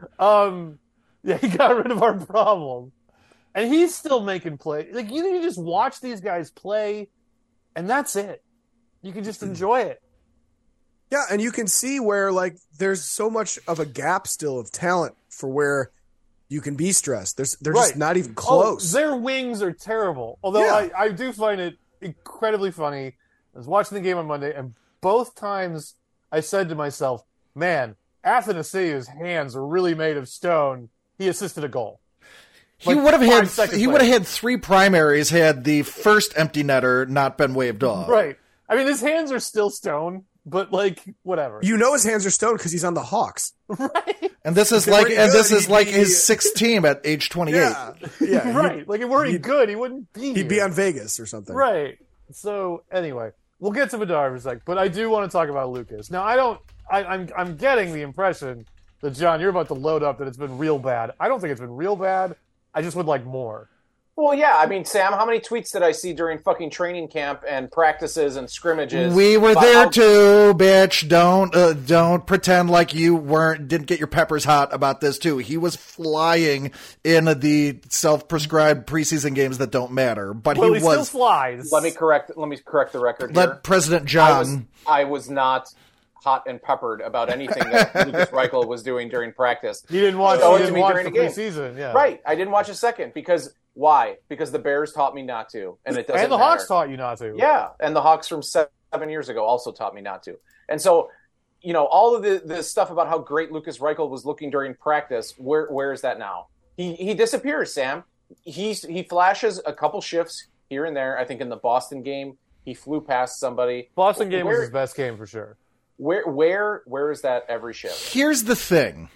He got rid of our problem. And he's still making play. Like, you just watch these guys play, and that's it. You can just enjoy it. Yeah, and you can see where, like, there's so much of a gap still of talent for where you can be stressed. They're just not even close. Their wings are terrible. Although I do find it incredibly funny. I was watching the game on Monday, and both times I said to myself, man, Athanasiou's hands are really made of stone. He assisted a goal. He would have had 3 primaries had the first empty netter not been waved off. Right. I mean, his hands are still stone, but like whatever. You know his hands are stone because he's on the Hawks. Right. And this is his 6th team at age 28. Yeah. Right. Like if we're good, he wouldn't be. He'd be on Vegas or something. Right. So anyway, we'll get to Bedard for a sec, but I do want to talk about Lucas. Now I'm getting the impression that John, you're about to load up that it's been real bad. I don't think it's been real bad. I just would like more. Well, yeah. I mean, Sam, how many tweets did I see during fucking training camp and practices and scrimmages? We were there too, bitch. Don't pretend like you didn't get your peppers hot about this too. He was flying in the self-prescribed preseason games that don't matter, but he still flies. Let me correct the record here. Let President John. I was not hot and peppered about anything that Lukas Reichel was doing during practice. You didn't watch during the preseason, yeah. Right. I didn't watch a second because why? Because the Bears taught me not to, and it doesn't And the matter. Hawks taught you not to. Yeah, and the Hawks from 7 years ago also taught me not to. And so, all of the stuff about how great Lukas Reichel was looking during practice, where is that now? He disappears, Sam. He flashes a couple shifts here and there. I think in the Boston game, he flew past somebody. Boston game was his best game for sure. Where is that every shift? Here's the thing.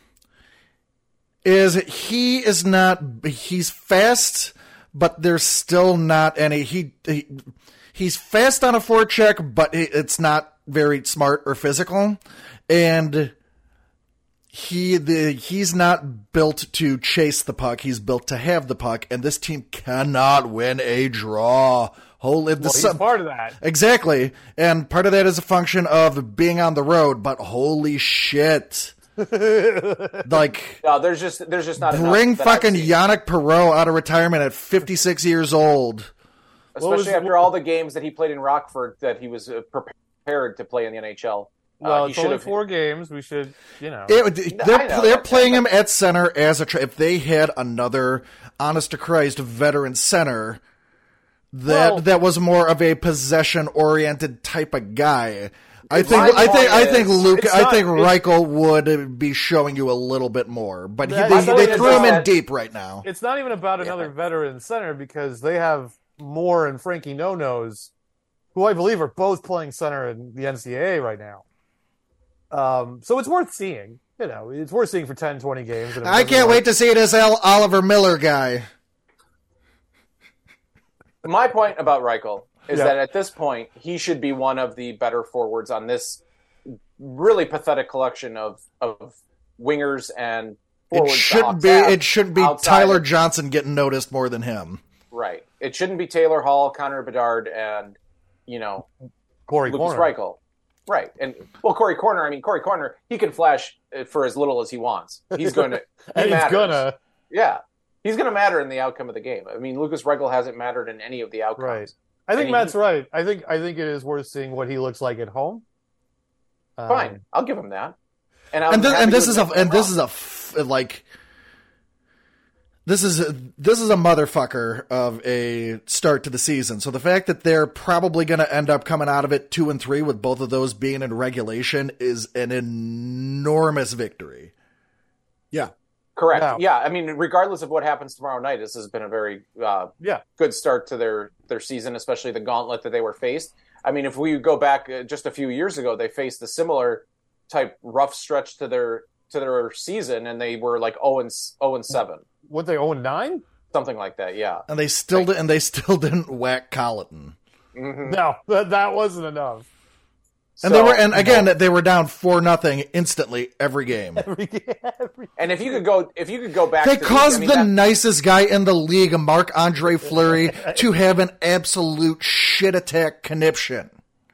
He's fast, but there's still not any. He's fast on a forecheck, but it's not very smart or physical. And he's not built to chase the puck. He's built to have the puck, and this team cannot win a draw. He's part of that. Exactly. And part of that is a function of being on the road, but holy shit. Like, no, there's just not enough. Bring fucking Yannick Perreault out of retirement at 56 years old. Especially after all the games that he played in Rockford that he was prepared to play in the NHL. Well, it's only 4 games. We should, They're playing him at center as if they had another honest to Christ veteran center that was more of a possession oriented type of guy. I think Reichel would be showing you a little bit more, but they threw him in deep right now. It's not even about another veteran center because they have Moore and Frankie No-Nos, who I believe are both playing center in the NCAA right now. So it's worth seeing. It's worth seeing for 10, 20 games. I can't wait to see this Oliver Miller guy. My point about Reichel is that at this point, he should be one of the better forwards on this really pathetic collection of wingers and forwards. It shouldn't be Tyler Johnson getting noticed more than him. Right. It shouldn't be Taylor Hall, Connor Bedard, and, Corey Lucas Corner. Reichel. Right. And, Corey Corner, he can flash for as little as he wants. He's going to. Yeah. He's going to matter in the outcome of the game. I mean, Lucas Reichel hasn't mattered in any of the outcomes. Right. I think Matt's right. I think it is worth seeing what he looks like at home. Fine, I'll give him that. This is a motherfucker of a start to the season. So the fact that they're probably going to end up coming out of it 2-3 with both of those being in regulation is an enormous victory. Yeah. Correct. Now, yeah, I mean, regardless of what happens tomorrow night, this has been a very good start to their season, especially the gauntlet that they were faced. I mean, if we go back just a few years ago, they faced a similar type rough stretch to their season, and they were like 0-7. What, they 0-9? Something like that, yeah. And they still didn't whack Colleton. Mm-hmm. No, that wasn't enough. And they were down 4-0 instantly every game. And if you could go back, they caused the nicest guy in the league, Marc-Andre Fleury, to have an absolute shit attack conniption.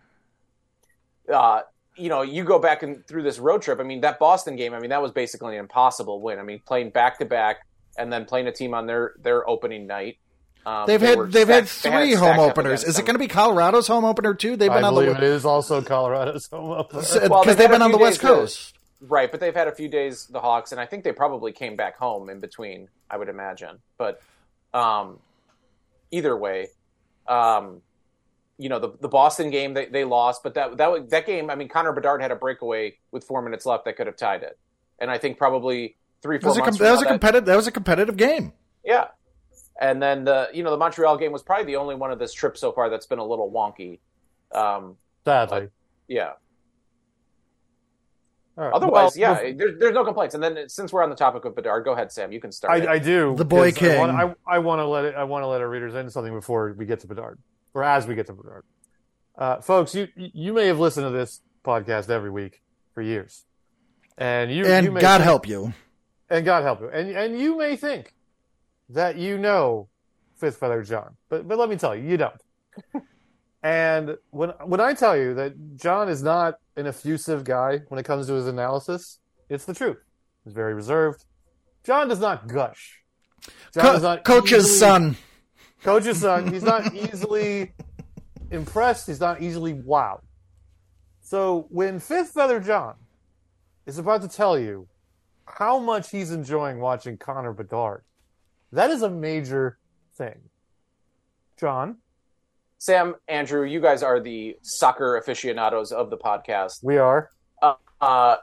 You go back through this road trip. I mean, that Boston game. I mean, that was basically an impossible win. I mean, playing back to back and then playing a team on their opening night. They've had 3 home openers. Is it going to be Colorado's home opener too? I believe it is also Colorado's home opener because they've been on the West Coast, right? But they've had a few days, the Hawks, and I think they probably came back home in between. I would imagine, but either way, the Boston game they lost, but that game, I mean, Connor Bedard had a breakaway with 4 minutes left that could have tied it, and I think probably 3-4 months. That was a competitive game. Yeah. And then the Montreal game was probably the only one of this trip so far that's been a little wonky. Sadly. Yeah. Right. Otherwise, there's no complaints. And then since we're on the topic of Bedard, go ahead, Sam. You can start. I do. The boy king. I want to let our readers into something before we get to Bedard, or as we get to Bedard. Folks, you may have listened to this podcast every week for years, and God help you, and you may think that Fifth Feather John, but let me tell you, you don't. And when I tell you that John is not an effusive guy when it comes to his analysis, it's the truth. He's very reserved. John does not gush. John is not Coach's son. Coach's son. He's not easily impressed. He's not easily wowed. So when Fifth Feather John is about to tell you how much he's enjoying watching Connor Bedard, that is a major thing. John? Sam, Andrew, you guys are the soccer aficionados of the podcast. We are. I'll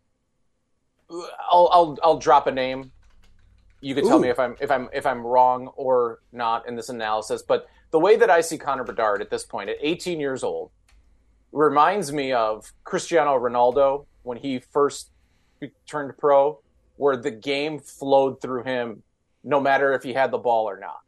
drop a name. You can tell me if I'm wrong or not in this analysis. But the way that I see Connor Bedard at this point, at 18 years old, reminds me of Cristiano Ronaldo when he first turned pro, where the game flowed through him no matter if he had the ball or not.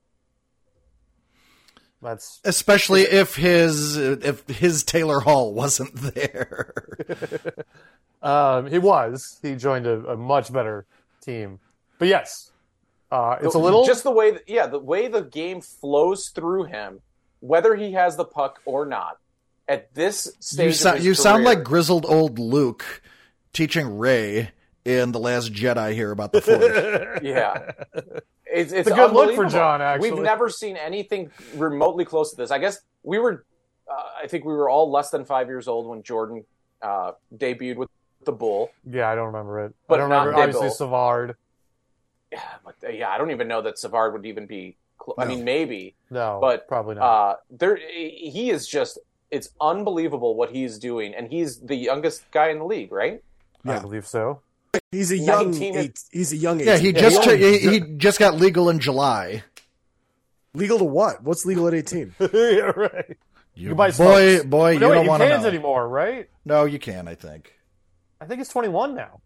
Especially if his Taylor Hall wasn't there. He was. He joined a much better team. But yes, it's a little just the way the way the game flows through him, whether he has the puck or not. At this stage, you sound like grizzled old Luke teaching Rey in The Last Jedi here about the Force. Yeah. It's a good look for John, actually. We've never seen anything remotely close to this. I guess I think we were all less than 5 years old when Jordan debuted with the Bull. Yeah, I don't remember it. But I don't remember, not obviously, Savard. Yeah, but I don't even know that Savard would even be... I mean, maybe. No, but probably not. He is just... It's unbelievable what he's doing, and he's the youngest guy in the league, right? Yeah. I believe so. He's a young. He's a young. 18. Yeah, he just got legal in July. Legal to what? What's legal at 18? Yeah, right. You can buy smokes. Boy, you don't want to know anymore, right? No, you can. I think it's 21 now.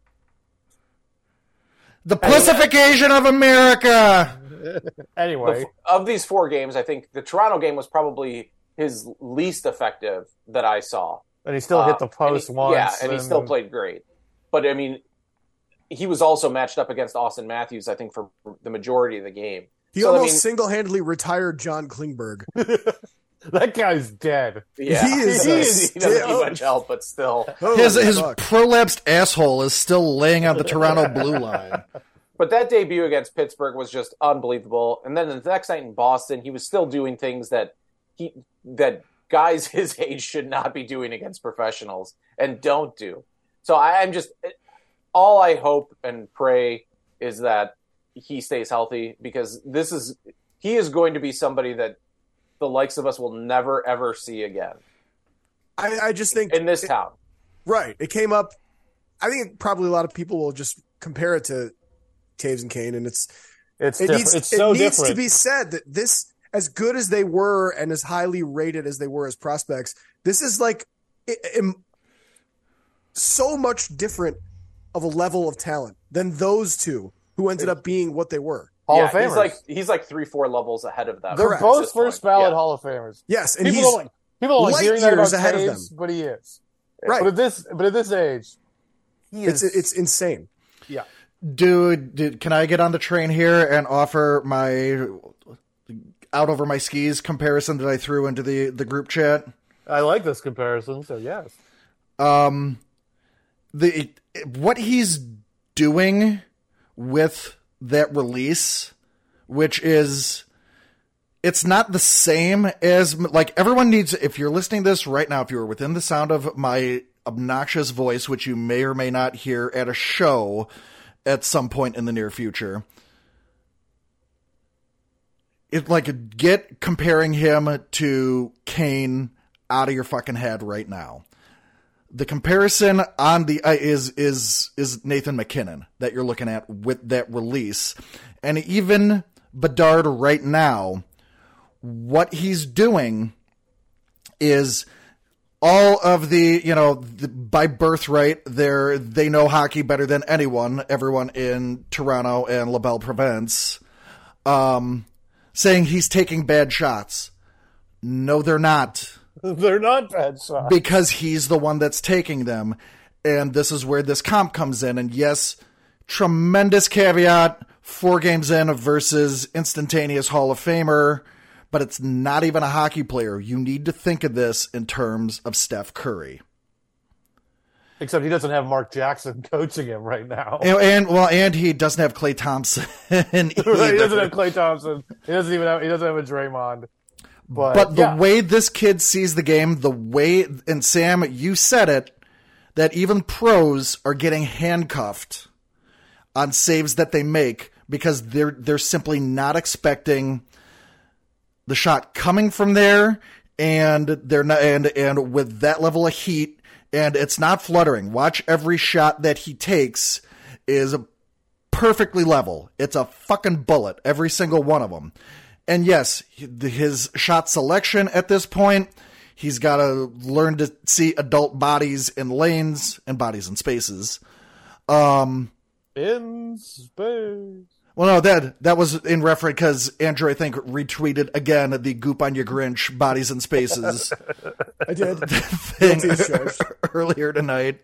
The pussification of America. Anyway, of these 4 games, I think the Toronto game was probably his least effective that I saw. And he still hit the post once. Yeah, and he still played great. But, I mean, he was also matched up against Austin Matthews, I think, for the majority of the game. He almost single-handedly retired John Klingberg. That guy's dead. Yeah, he is. He doesn't need much help, but still. His prolapsed asshole is still laying on the Toronto blue line. But that debut against Pittsburgh was just unbelievable. And then the next night in Boston, he was still doing things that guys his age should not be doing against professionals and don't do. So I'm just, all I hope and pray is that he stays healthy, because he is going to be somebody that the likes of us will never, ever see again. I just think in this town. Right. It came up. I think probably a lot of people will just compare it to Taves and Kane, and it needs to be said that this, as good as they were and as highly rated as they were as prospects, this is like so much different of a level of talent than those two who ended up being what they were. Hall of Famers. He's like 3-4 levels ahead of them. They're both first ballot Hall of Famers. Yes, and people don't like hearing that about ahead Taves, of them. but he is. Right. But at this age, he is. It's insane. Yeah. Dude, can I get on the train here and offer my out over my skis comparison that I threw into the group chat? I like this comparison, so yes. What he's doing with that release, which is, it's not the same as, like, everyone needs, if you're listening to this right now, if you're within the sound of my obnoxious voice, which you may or may not hear at a show at some point in the near future, get comparing him to Kane out of your fucking head right now. The comparison on the is Nathan McKinnon that you're looking at with that release. And even Bedard right now, what he's doing is all of by birthright, they know hockey better than everyone in Toronto and LaBelle Province, saying he's taking bad shots. No, they're not. They're not bad shots. Because he's the one that's taking them. And this is where this comp comes in. And yes, tremendous caveat, 4 games in versus instantaneous Hall of Famer, but it's not even a hockey player. You need to think of this in terms of Steph Curry. Except he doesn't have Mark Jackson coaching him right now. And he doesn't have Klay Thompson. Right, he doesn't have Klay Thompson. He doesn't have a Draymond. But the way this kid sees the game, and Sam, you said it, that even pros are getting handcuffed on saves that they make because they're simply not expecting the shot coming from there, and they're not, and with that level of heat, and it's not fluttering. Watch every shot that he takes is perfectly level. It's a fucking bullet, every single one of them. And yes, his shot selection at this point, he's got to learn to see adult bodies in lanes and bodies in spaces. In space. Well, no, that was in reference because Andrew, I think, retweeted again the Goop on Your Grinch bodies in spaces. I did. Thing earlier tonight.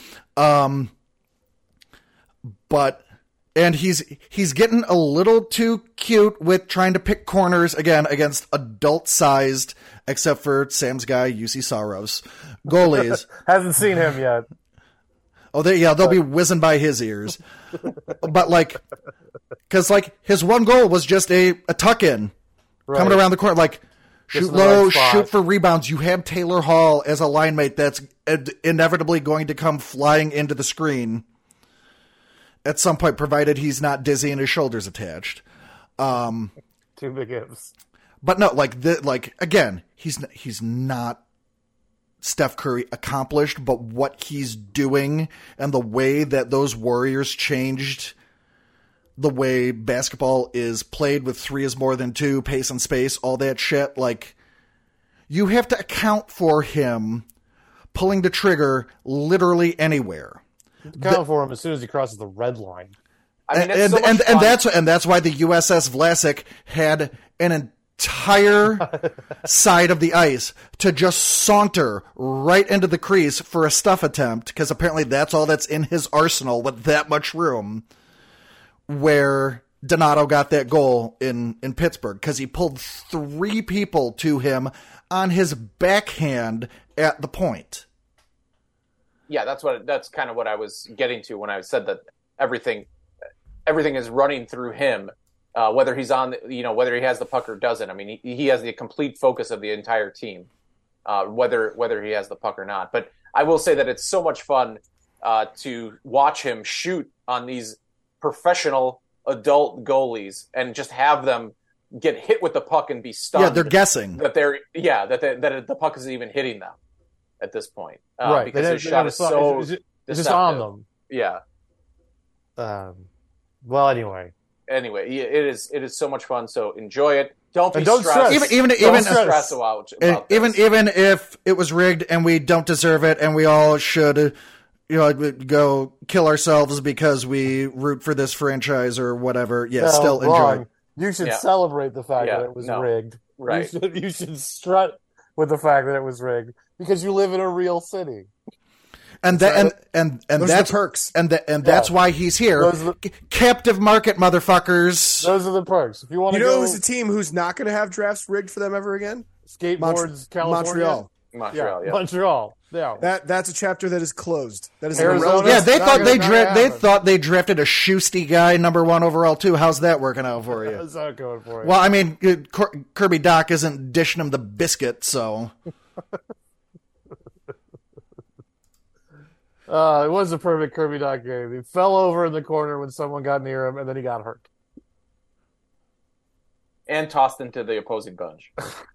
And he's getting a little too cute with trying to pick corners again against adult-sized, except for Sam's guy, UC Saros, goalies. Hasn't seen him yet. Oh, they'll be whizzing by his ears. But because his one goal was just a tuck-in coming around the corner. Shoot low, shoot for rebounds. You have Taylor Hall as a line mate that's inevitably going to come flying into the screen at some point, provided he's not dizzy and his shoulders attached. Two big ifs. But no, again, he's not Steph Curry accomplished, but what he's doing and the way that those Warriors changed the way basketball is played with 3 is more than 2, pace and space, all that shit, like, you have to account for him pulling the trigger literally anywhere. Account for him as soon as he crosses the red line. I mean, and that's why the USS Vlasic had an entire side of the ice to just saunter right into the crease for a stuff attempt, because apparently that's all that's in his arsenal with that much room, where Donato got that goal in Pittsburgh, because he pulled 3 people to him on his backhand at the point. Yeah, that's kind of what I was getting to when I said that everything is running through him, whether he's on, whether he has the puck or doesn't. I mean, he has the complete focus of the entire team, whether he has the puck or not. But I will say that it's so much fun to watch him shoot on these professional adult goalies and just have them get hit with the puck and be stunned. Yeah, they're guessing that the puck isn't even hitting them at this point, right? Because his shot is so it's just on them. Yeah. Well, anyway, it is so much fun. So enjoy it. Don't stress. Even stress about even if it was rigged and we don't deserve it and we all should go kill ourselves because we root for this franchise or whatever. Yeah, still enjoy it. You should celebrate the fact that it was rigged. Right. You should strut with the fact that it was rigged because you live in a real city. And those that's the perks. And that's why he's here. Captive market, motherfuckers. Those are the perks. If you want to who's a team who's not going to have drafts rigged for them ever again? Skateboards, California. Montreal. Yeah. That's a chapter that is closed. That is Arizona. Yeah, they thought they drafted a Schusty guy number 1 overall too. How's that working out for you? How's that going for you? Well, I mean, Kirby Doc isn't dishing him the biscuit, so. It was a perfect Kirby Doc game. He fell over in the corner when someone got near him, and then he got hurt. And tossed into the opposing bunch.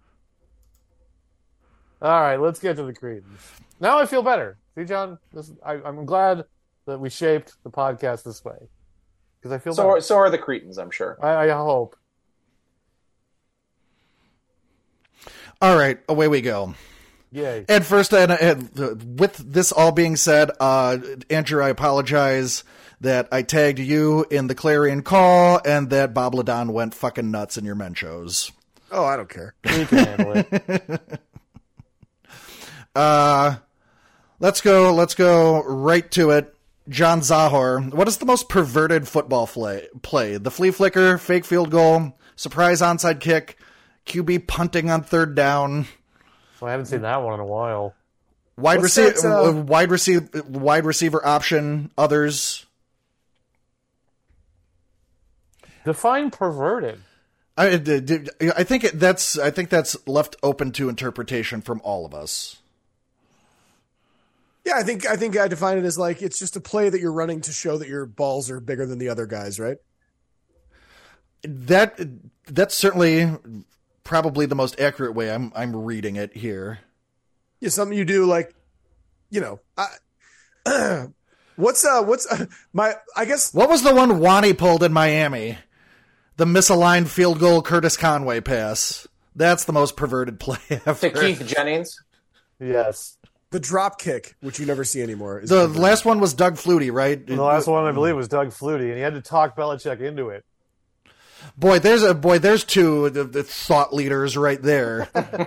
All right, let's get to the Cretans. Now I feel better. See, John, I'm glad that we shaped the podcast this way. Because I feel better. So are the Cretans, I'm sure. I hope. All right, away we go. Yay. And first, with this all being said, Andrew, I apologize that I tagged you in the Clarion Call and that Bob Ladon went fucking nuts in your Menchos. Oh, I don't care. We can handle it. Let's go right to it. John Zahor, what is the most perverted football play? The flea flicker, fake field goal, surprise onside kick, QB punting on 3rd down. Well, I haven't seen that one in a while. Wide receiver option, others. Define perverted. I think that's left open to interpretation from all of us. Yeah, I think I define it as like it's just a play that you're running to show that your balls are bigger than the other guys, right? That's certainly probably the most accurate way I'm reading it here. Yeah, something you do like, what's my, I guess. What was the one Wani pulled in Miami? The misaligned field goal Curtis Conway pass. That's the most perverted play ever. To Keith Jennings? Yes. The drop kick, which you never see anymore. The last one was Doug Flutie, right? The last one, I believe, was Doug Flutie, and he had to talk Belichick into it. Boy, there's two the thought leaders right there.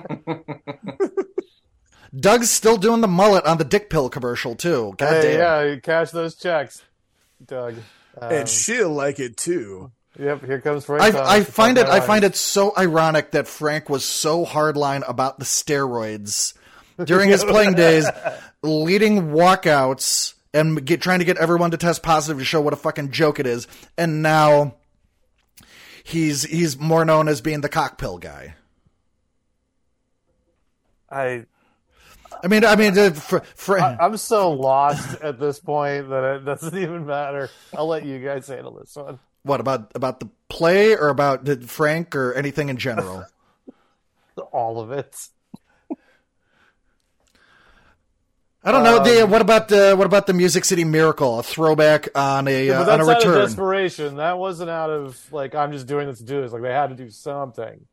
Doug's still doing the mullet on the Dick Pill commercial too. God damn. Yeah, cash those checks, Doug. And she'll like it too. Yep, here comes Frank. I find it so ironic that Frank was so hardline about the steroids during his playing days, leading walkouts and trying to get everyone to test positive to show what a fucking joke it is, and now he's more known as being the cock pill guy. I'm so lost at this point that it doesn't even matter. I'll let you guys handle this one. What about the play or about Frank or anything in general? All of it. I don't know. What about the Music City Miracle? A throwback on a but that's on a return. Out of desperation. That wasn't out of I'm just doing this to do this. They had to do something.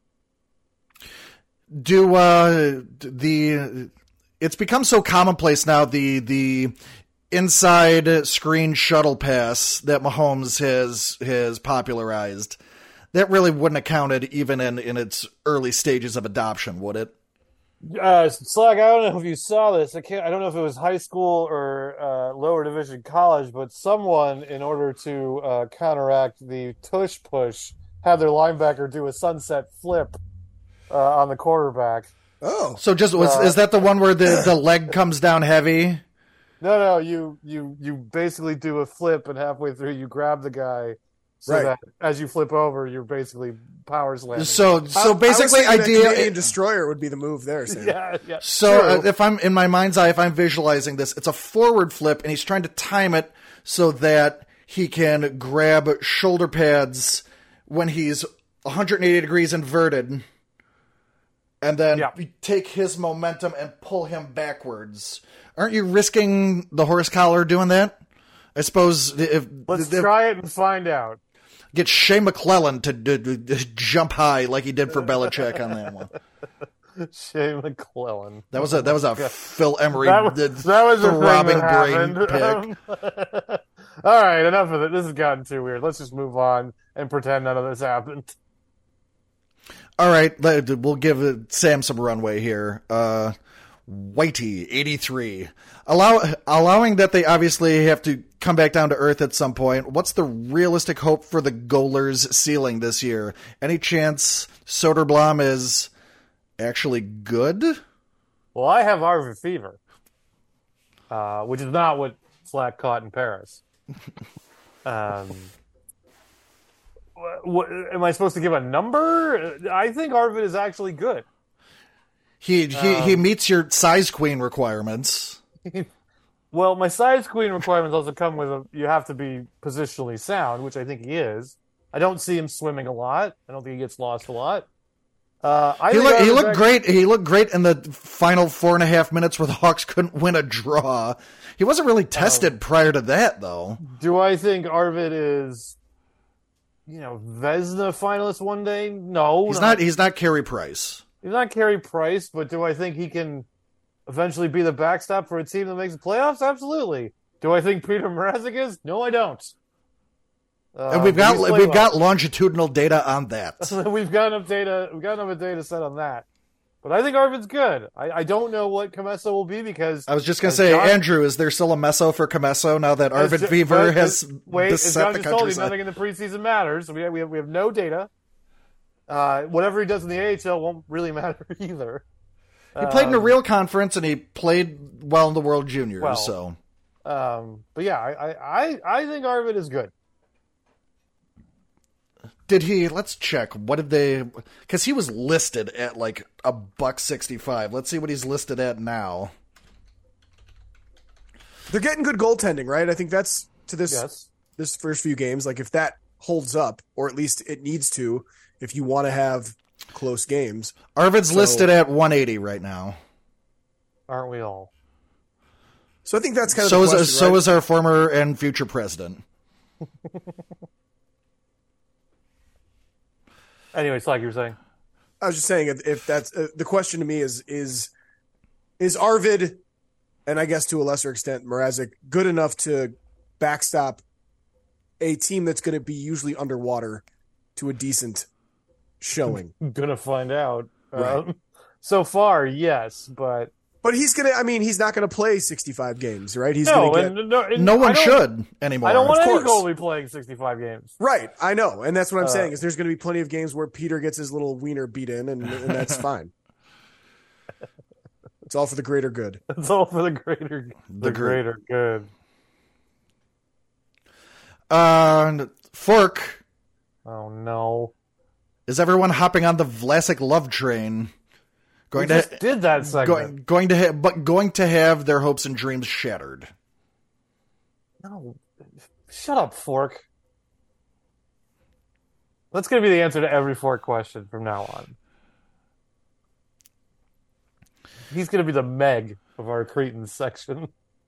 It's become so commonplace now. The inside screen shuttle pass that Mahomes has popularized. That really wouldn't have counted even in its early stages of adoption, would it? Slag, I don't know if you saw this. I don't know if it was high school or lower division college, but someone, in order to counteract the tush push, had their linebacker do a sunset flip on the quarterback. Oh, so is that the one where the leg comes down heavy? No. You basically do a flip, and halfway through you grab the guy. So that as you flip over, you're basically power slamming. So basically, Canadian Destroyer would be the move there. Sam. Yeah. So if I'm in my mind's eye, if I'm visualizing this, it's a forward flip, and he's trying to time it so that he can grab shoulder pads when he's 180 degrees inverted, and then take his momentum and pull him backwards. Aren't you risking the horse collar doing that? I suppose let's try it and find out. Get Shea McClellan to jump high like he did for Belichick on that one. Shea McClellan. That was a Phil Emery that was throbbing brain pick. All right, enough of it. This has gotten too weird. Let's just move on and pretend none of this happened. All right, we'll give Sam some runway here. Whitey, 83. Allowing that they obviously have to come back down to earth at some point, what's the realistic hope for the Goalers' ceiling this year? Any chance Soderblom is actually good? Well, I have Arvid Fever, which is not what Slack caught in Paris. What, am I supposed to give a number? I think Arvid is actually good. He meets your size queen requirements. Well, my size queen requirements also come with you have to be positionally sound, which I think he is. I don't see him swimming a lot. I don't think he gets lost a lot. He looked great. He looked great in the final 4.5 minutes where the Hawks couldn't win a draw. He wasn't really tested prior to that, though. Do I think Arvid is, Vezina finalist one day? No, he's not. He's not Carey Price. He's not Carey Price, but do I think he can eventually be the backstop for a team that makes the playoffs? Absolutely. Do I think Peter Mrazek is? No, I don't. And we've got longitudinal data on that. We've got enough data. We've got enough data set on that. But I think Arvid's good. I don't know what Comesso will be because I was just going to say, Andrew, is there still a meso for Comesso now that Arvid Fever has beset the countryside? Told you, nothing in the preseason matters. So we have no data. Whatever he does in the AHL won't really matter either. He played in a real conference and he played well in the World Juniors. But yeah, I think Arvid is good. Did he? Let's check. What did they? Because he was listed at like $1.65. Let's see what he's listed at now. They're getting good goaltending, right? I think that's to this first few games. Like if that holds up, or at least it needs to, if you want to have close games. Arvid's listed at 180 right now. Aren't we all? So I think that's kind of the question, so is our former and future president. Anyway, it's like you were saying. I was just saying, if that's the question to me is Arvid, and I guess to a lesser extent Mrazek, good enough to backstop a team that's going to be usually underwater to a decent showing? Gonna find out. Right. So far, yes, but he's gonna. I mean, he's not gonna play 65 games, right? No one should anymore. I don't want any goalie playing 65 games. Right, I know, and that's what I'm saying. Is there's going to be plenty of games where Peter gets his little wiener beat in, and that's fine. It's all for the greater good. It's all for the greater good. Fork. Oh no. Is everyone hopping on the Vlasic love train? Going did that segment. Going to have their hopes and dreams shattered. No, shut up, Fork. That's going to be the answer to every Fork question from now on. He's going to be the Meg of our Cretans section.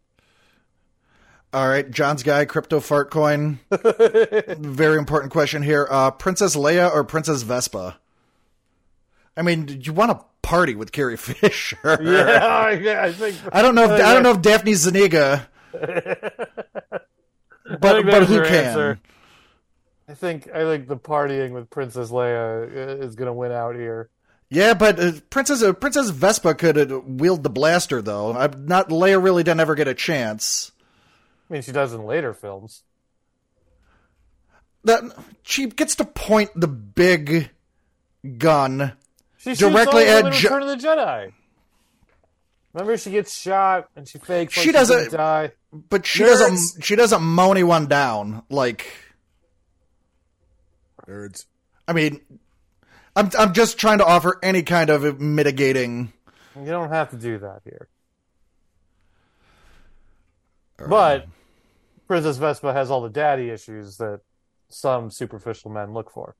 All right, John's guy, Crypto Fart Coin. Very important question here. Princess Leia or Princess Vespa? I mean, do you want to party with Carrie Fisher? Yeah, I think. I don't know if Daphne Zuniga. but who can? Answer. I think the partying with Princess Leia is going to win out here. Yeah, but Princess Vespa could wield the blaster, though. Leia really didn't ever get a chance. I mean, she does in later films. She gets to point the big gun directly at Return of the Jedi. Remember, she gets shot and she fakes. She doesn't die, but she doesn't mow anyone down like nerds. I mean, I'm just trying to offer any kind of mitigating. You don't have to do that here. But Princess Vespa has all the daddy issues that some superficial men look for.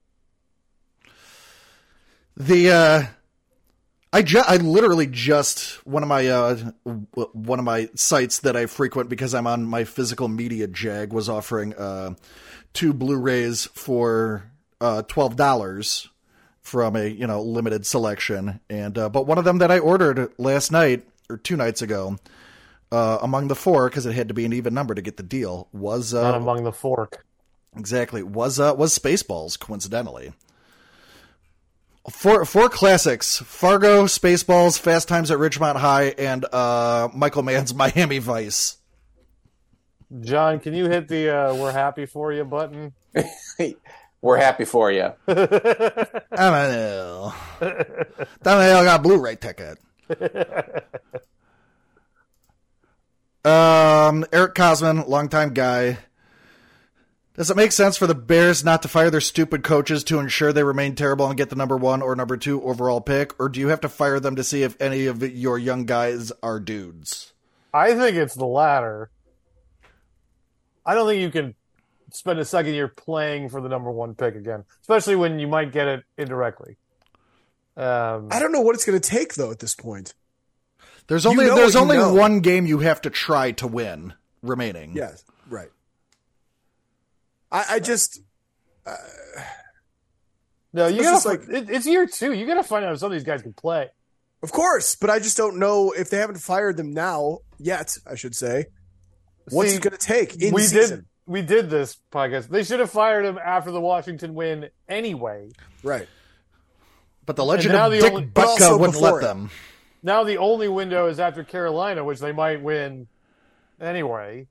I literally just one of my sites that I frequent because I'm on my physical media jag was offering 2 Blu-rays for $12 from a limited selection, and but one of them that I ordered last night or 2 nights ago. Among the 4, because it had to be an even number to get the deal, was not among the fork. Exactly, was Spaceballs, coincidentally. Four classics: Fargo, Spaceballs, Fast Times at Ridgemont High, and Michael Mann's Miami Vice. John, can you hit the "We're happy for you" button? We're happy for you. I got a Blu-ray ticket. Eric Cosman, longtime guy. Does it make sense for the Bears not to fire their stupid coaches to ensure they remain terrible and get the number 1 or number 2 overall pick? Or do you have to fire them to see if any of your young guys are dudes? I think it's the latter. I don't think you can spend a second year playing for the number 1 pick again, especially when you might get it indirectly. I don't know what it's going to take, though, at this point. There's only one game you have to try to win remaining. Yes, right. I just no. You gotta it's year 2. You got to find out if some of these guys can play. Of course, but I just don't know if they haven't fired them now yet. I should say, what's it going to take in season? We did this podcast. They should have fired him after the Washington win anyway. Right. But the legend of Dick Butkus wouldn't let them. Now the only window is after Carolina, which they might win anyway.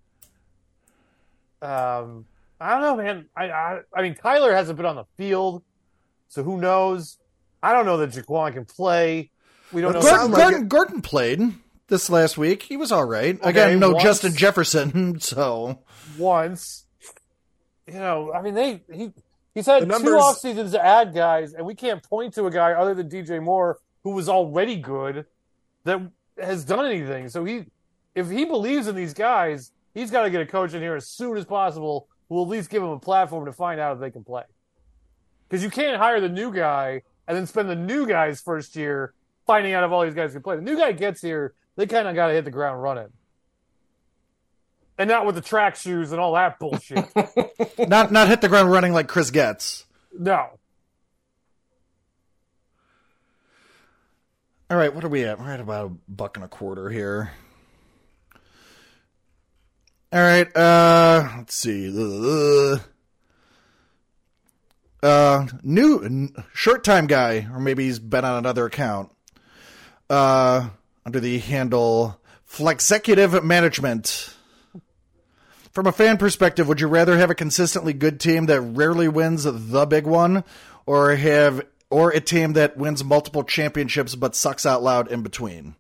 I don't know, man. I mean, Kyler hasn't been on the field, so who knows? I don't know that Jaquan can play. We don't know. Gordon played this last week. He was all right. Okay, again, no Justin Jefferson, so once. I mean, he's had 2 off seasons to add guys, and we can't point to a guy other than DJ Moore who was already good that has done anything. So if he believes in these guys, he's got to get a coach in here as soon as possible who will at least give him a platform to find out if they can play. Because you can't hire the new guy and then spend the new guy's first year finding out if all these guys can play. The new guy gets here, they kind of got to hit the ground running. And not with the track shoes and all that bullshit. not hit the ground running like Chris Getz. No. All right, what are we at? We're at about $1.25 here. All right, let's see. New short time guy, or maybe he's been on another account. Under the handle Flexecutive Management. From a fan perspective, would you rather have a consistently good team that rarely wins the big one, or a team that wins multiple championships but sucks out loud in between?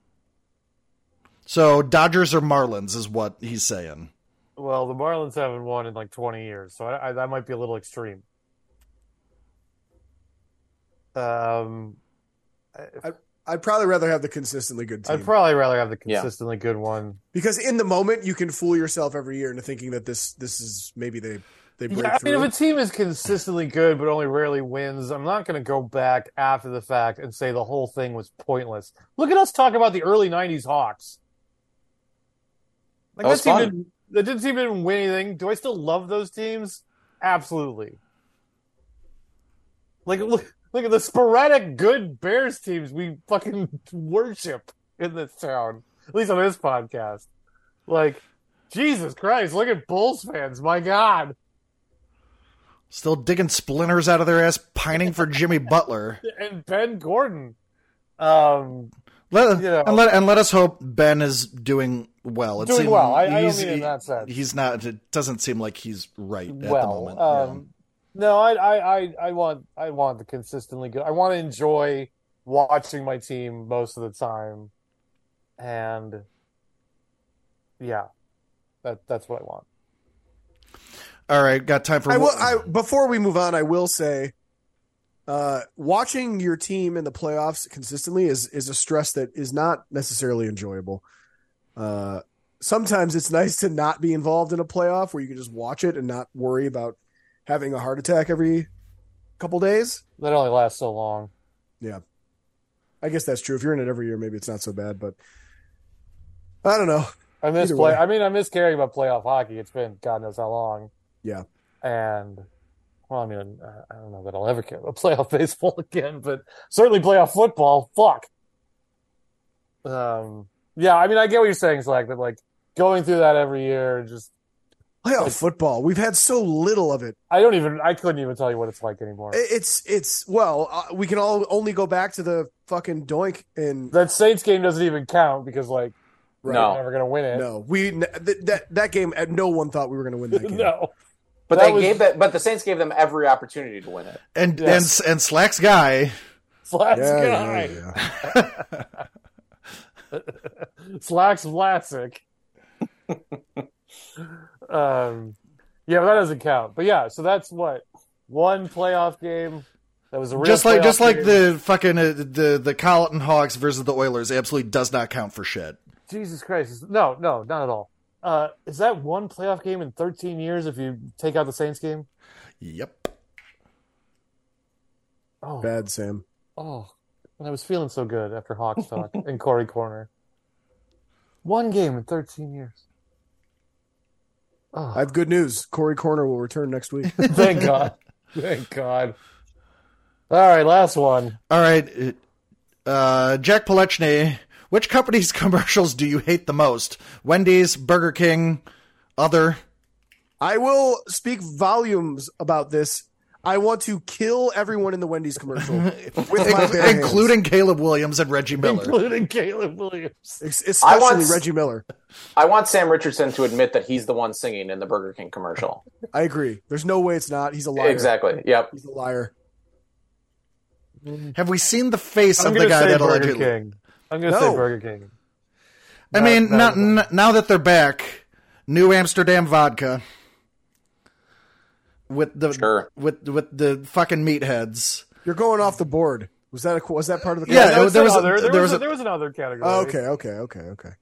So Dodgers or Marlins is what he's saying. Well, the Marlins haven't won in like 20 years, so that might be a little extreme. I'd probably rather have the consistently good team. I'd probably rather have the consistently good one. Because in the moment, you can fool yourself every year into thinking that this is maybe they break through. I mean, if a team is consistently good but only rarely wins, I'm not going to go back after the fact and say the whole thing was pointless. Look at us talk about the early 90s Hawks. Like, that team didn't win anything. Do I still love those teams? Absolutely. Like, look at the sporadic good Bears teams we fucking worship in this town. At least on this podcast. Like, Jesus Christ, look at Bulls fans. My God. Still digging splinters out of their ass, pining for Jimmy Butler. And Ben Gordon. Let us hope Ben is doing well. Well. I don't mean in that sense. He's not. It doesn't seem like he's right at the moment. No, I want the consistently good. I want to enjoy watching my team most of the time, and yeah, that's what I want. All right, got time for. Before we move on, I will say, watching your team in the playoffs consistently is a stress that is not necessarily enjoyable. Sometimes it's nice to not be involved in a playoff where you can just watch it and not worry about having a heart attack every couple days. That only lasts so long. Yeah. I guess that's true. If you're in it every year, maybe it's not so bad, but I don't know. I miss caring about playoff hockey. It's been God knows how long. Yeah. And, well, I mean, I don't know that I'll ever care about playoff baseball again, but certainly playoff football. Fuck. Yeah, I mean, I get what you're saying, Slack, that, like, going through that every year, just playoff football. We've had so little of it. I couldn't even tell you what it's like anymore. We can all only go back to the fucking doink and that Saints game doesn't even count because we're never going to win it. No, that game. No one thought we were going to win that game. No, but But the Saints gave them every opportunity to win it. And Slack's guy. Slacks Vlasic. Yeah, but that doesn't count. But yeah, so that's what one playoff game that was a real just like game. the fucking the Colleton Hawks versus the Oilers absolutely does not count for shit. Jesus Christ, no, not at all. Is that one playoff game in 13 years if you take out the Saints game? Yep. Oh, bad, Sam. Oh, and I was feeling so good after Hawks talk in Corey Corner. One game in 13 years. Oh. I have good news. Corey Corner will return next week. Thank God. Thank God. All right, last one. All right, Jack Palechny. Which company's commercials do you hate the most? Wendy's, Burger King, other? I will speak volumes about this. I want to kill everyone in the Wendy's commercial with my bare hands. Including Caleb Williams and Reggie Miller. Including Caleb Williams. Especially Reggie Miller. I want Sam Richardson to admit that he's the one singing in the Burger King commercial. I agree. There's no way it's not. He's a liar. Exactly. Yep. He's a liar. Have we seen the face of the guy that allegedly... King. I'm going to say Burger King. Now that they're back, New Amsterdam vodka... With the fucking meatheads. You're going off the board. Was that part of the? Yeah, there was another category. Oh, okay.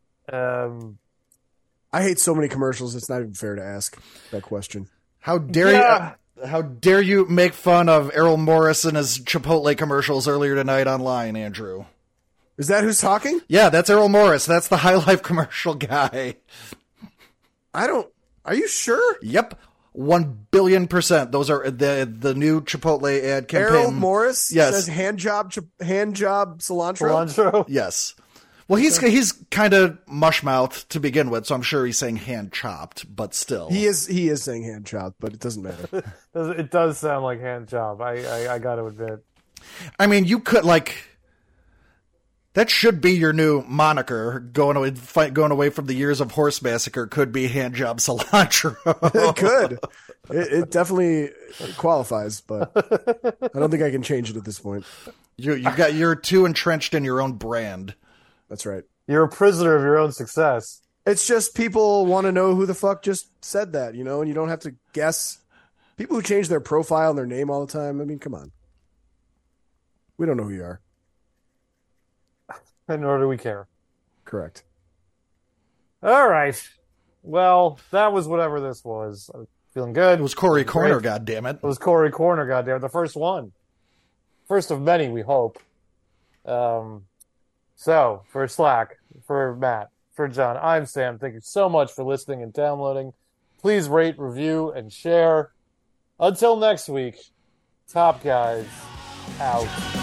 I hate so many commercials. It's not even fair to ask that question. How dare you make fun of Errol Morris and his Chipotle commercials earlier tonight online, Andrew? Is that who's talking? Yeah, that's Errol Morris. That's the High Life commercial guy. Are you sure? Yep. 1 billion%. Those are the new Chipotle ad campaign. Errol Morris says hand job cilantro. Yes. Well, he's kind of mush mouthed to begin with, so I'm sure he's saying hand chopped, but still he is saying hand chopped, but it doesn't matter. It does sound like hand job. I got to admit. I mean, you could that should be your new moniker. Going away from the years of Horse Massacre could be hand job cilantro. It could. It definitely qualifies, but I don't think I can change it at this point. You're too entrenched in your own brand. That's right. You're a prisoner of your own success. It's just people want to know who the fuck just said that, and you don't have to guess. People who change their profile and their name all the time. I mean, come on. We don't know who you are. nor do we care. Correct. All right. Well, that was whatever this was. I'm feeling good. It was Corey Corner, goddammit. It was Corey Corner, goddammit. The first one. First of many, we hope. So, for Slack, for Matt, for John, I'm Sam. Thank you so much for listening and downloading. Please rate, review, and share. Until next week, Top Guys out.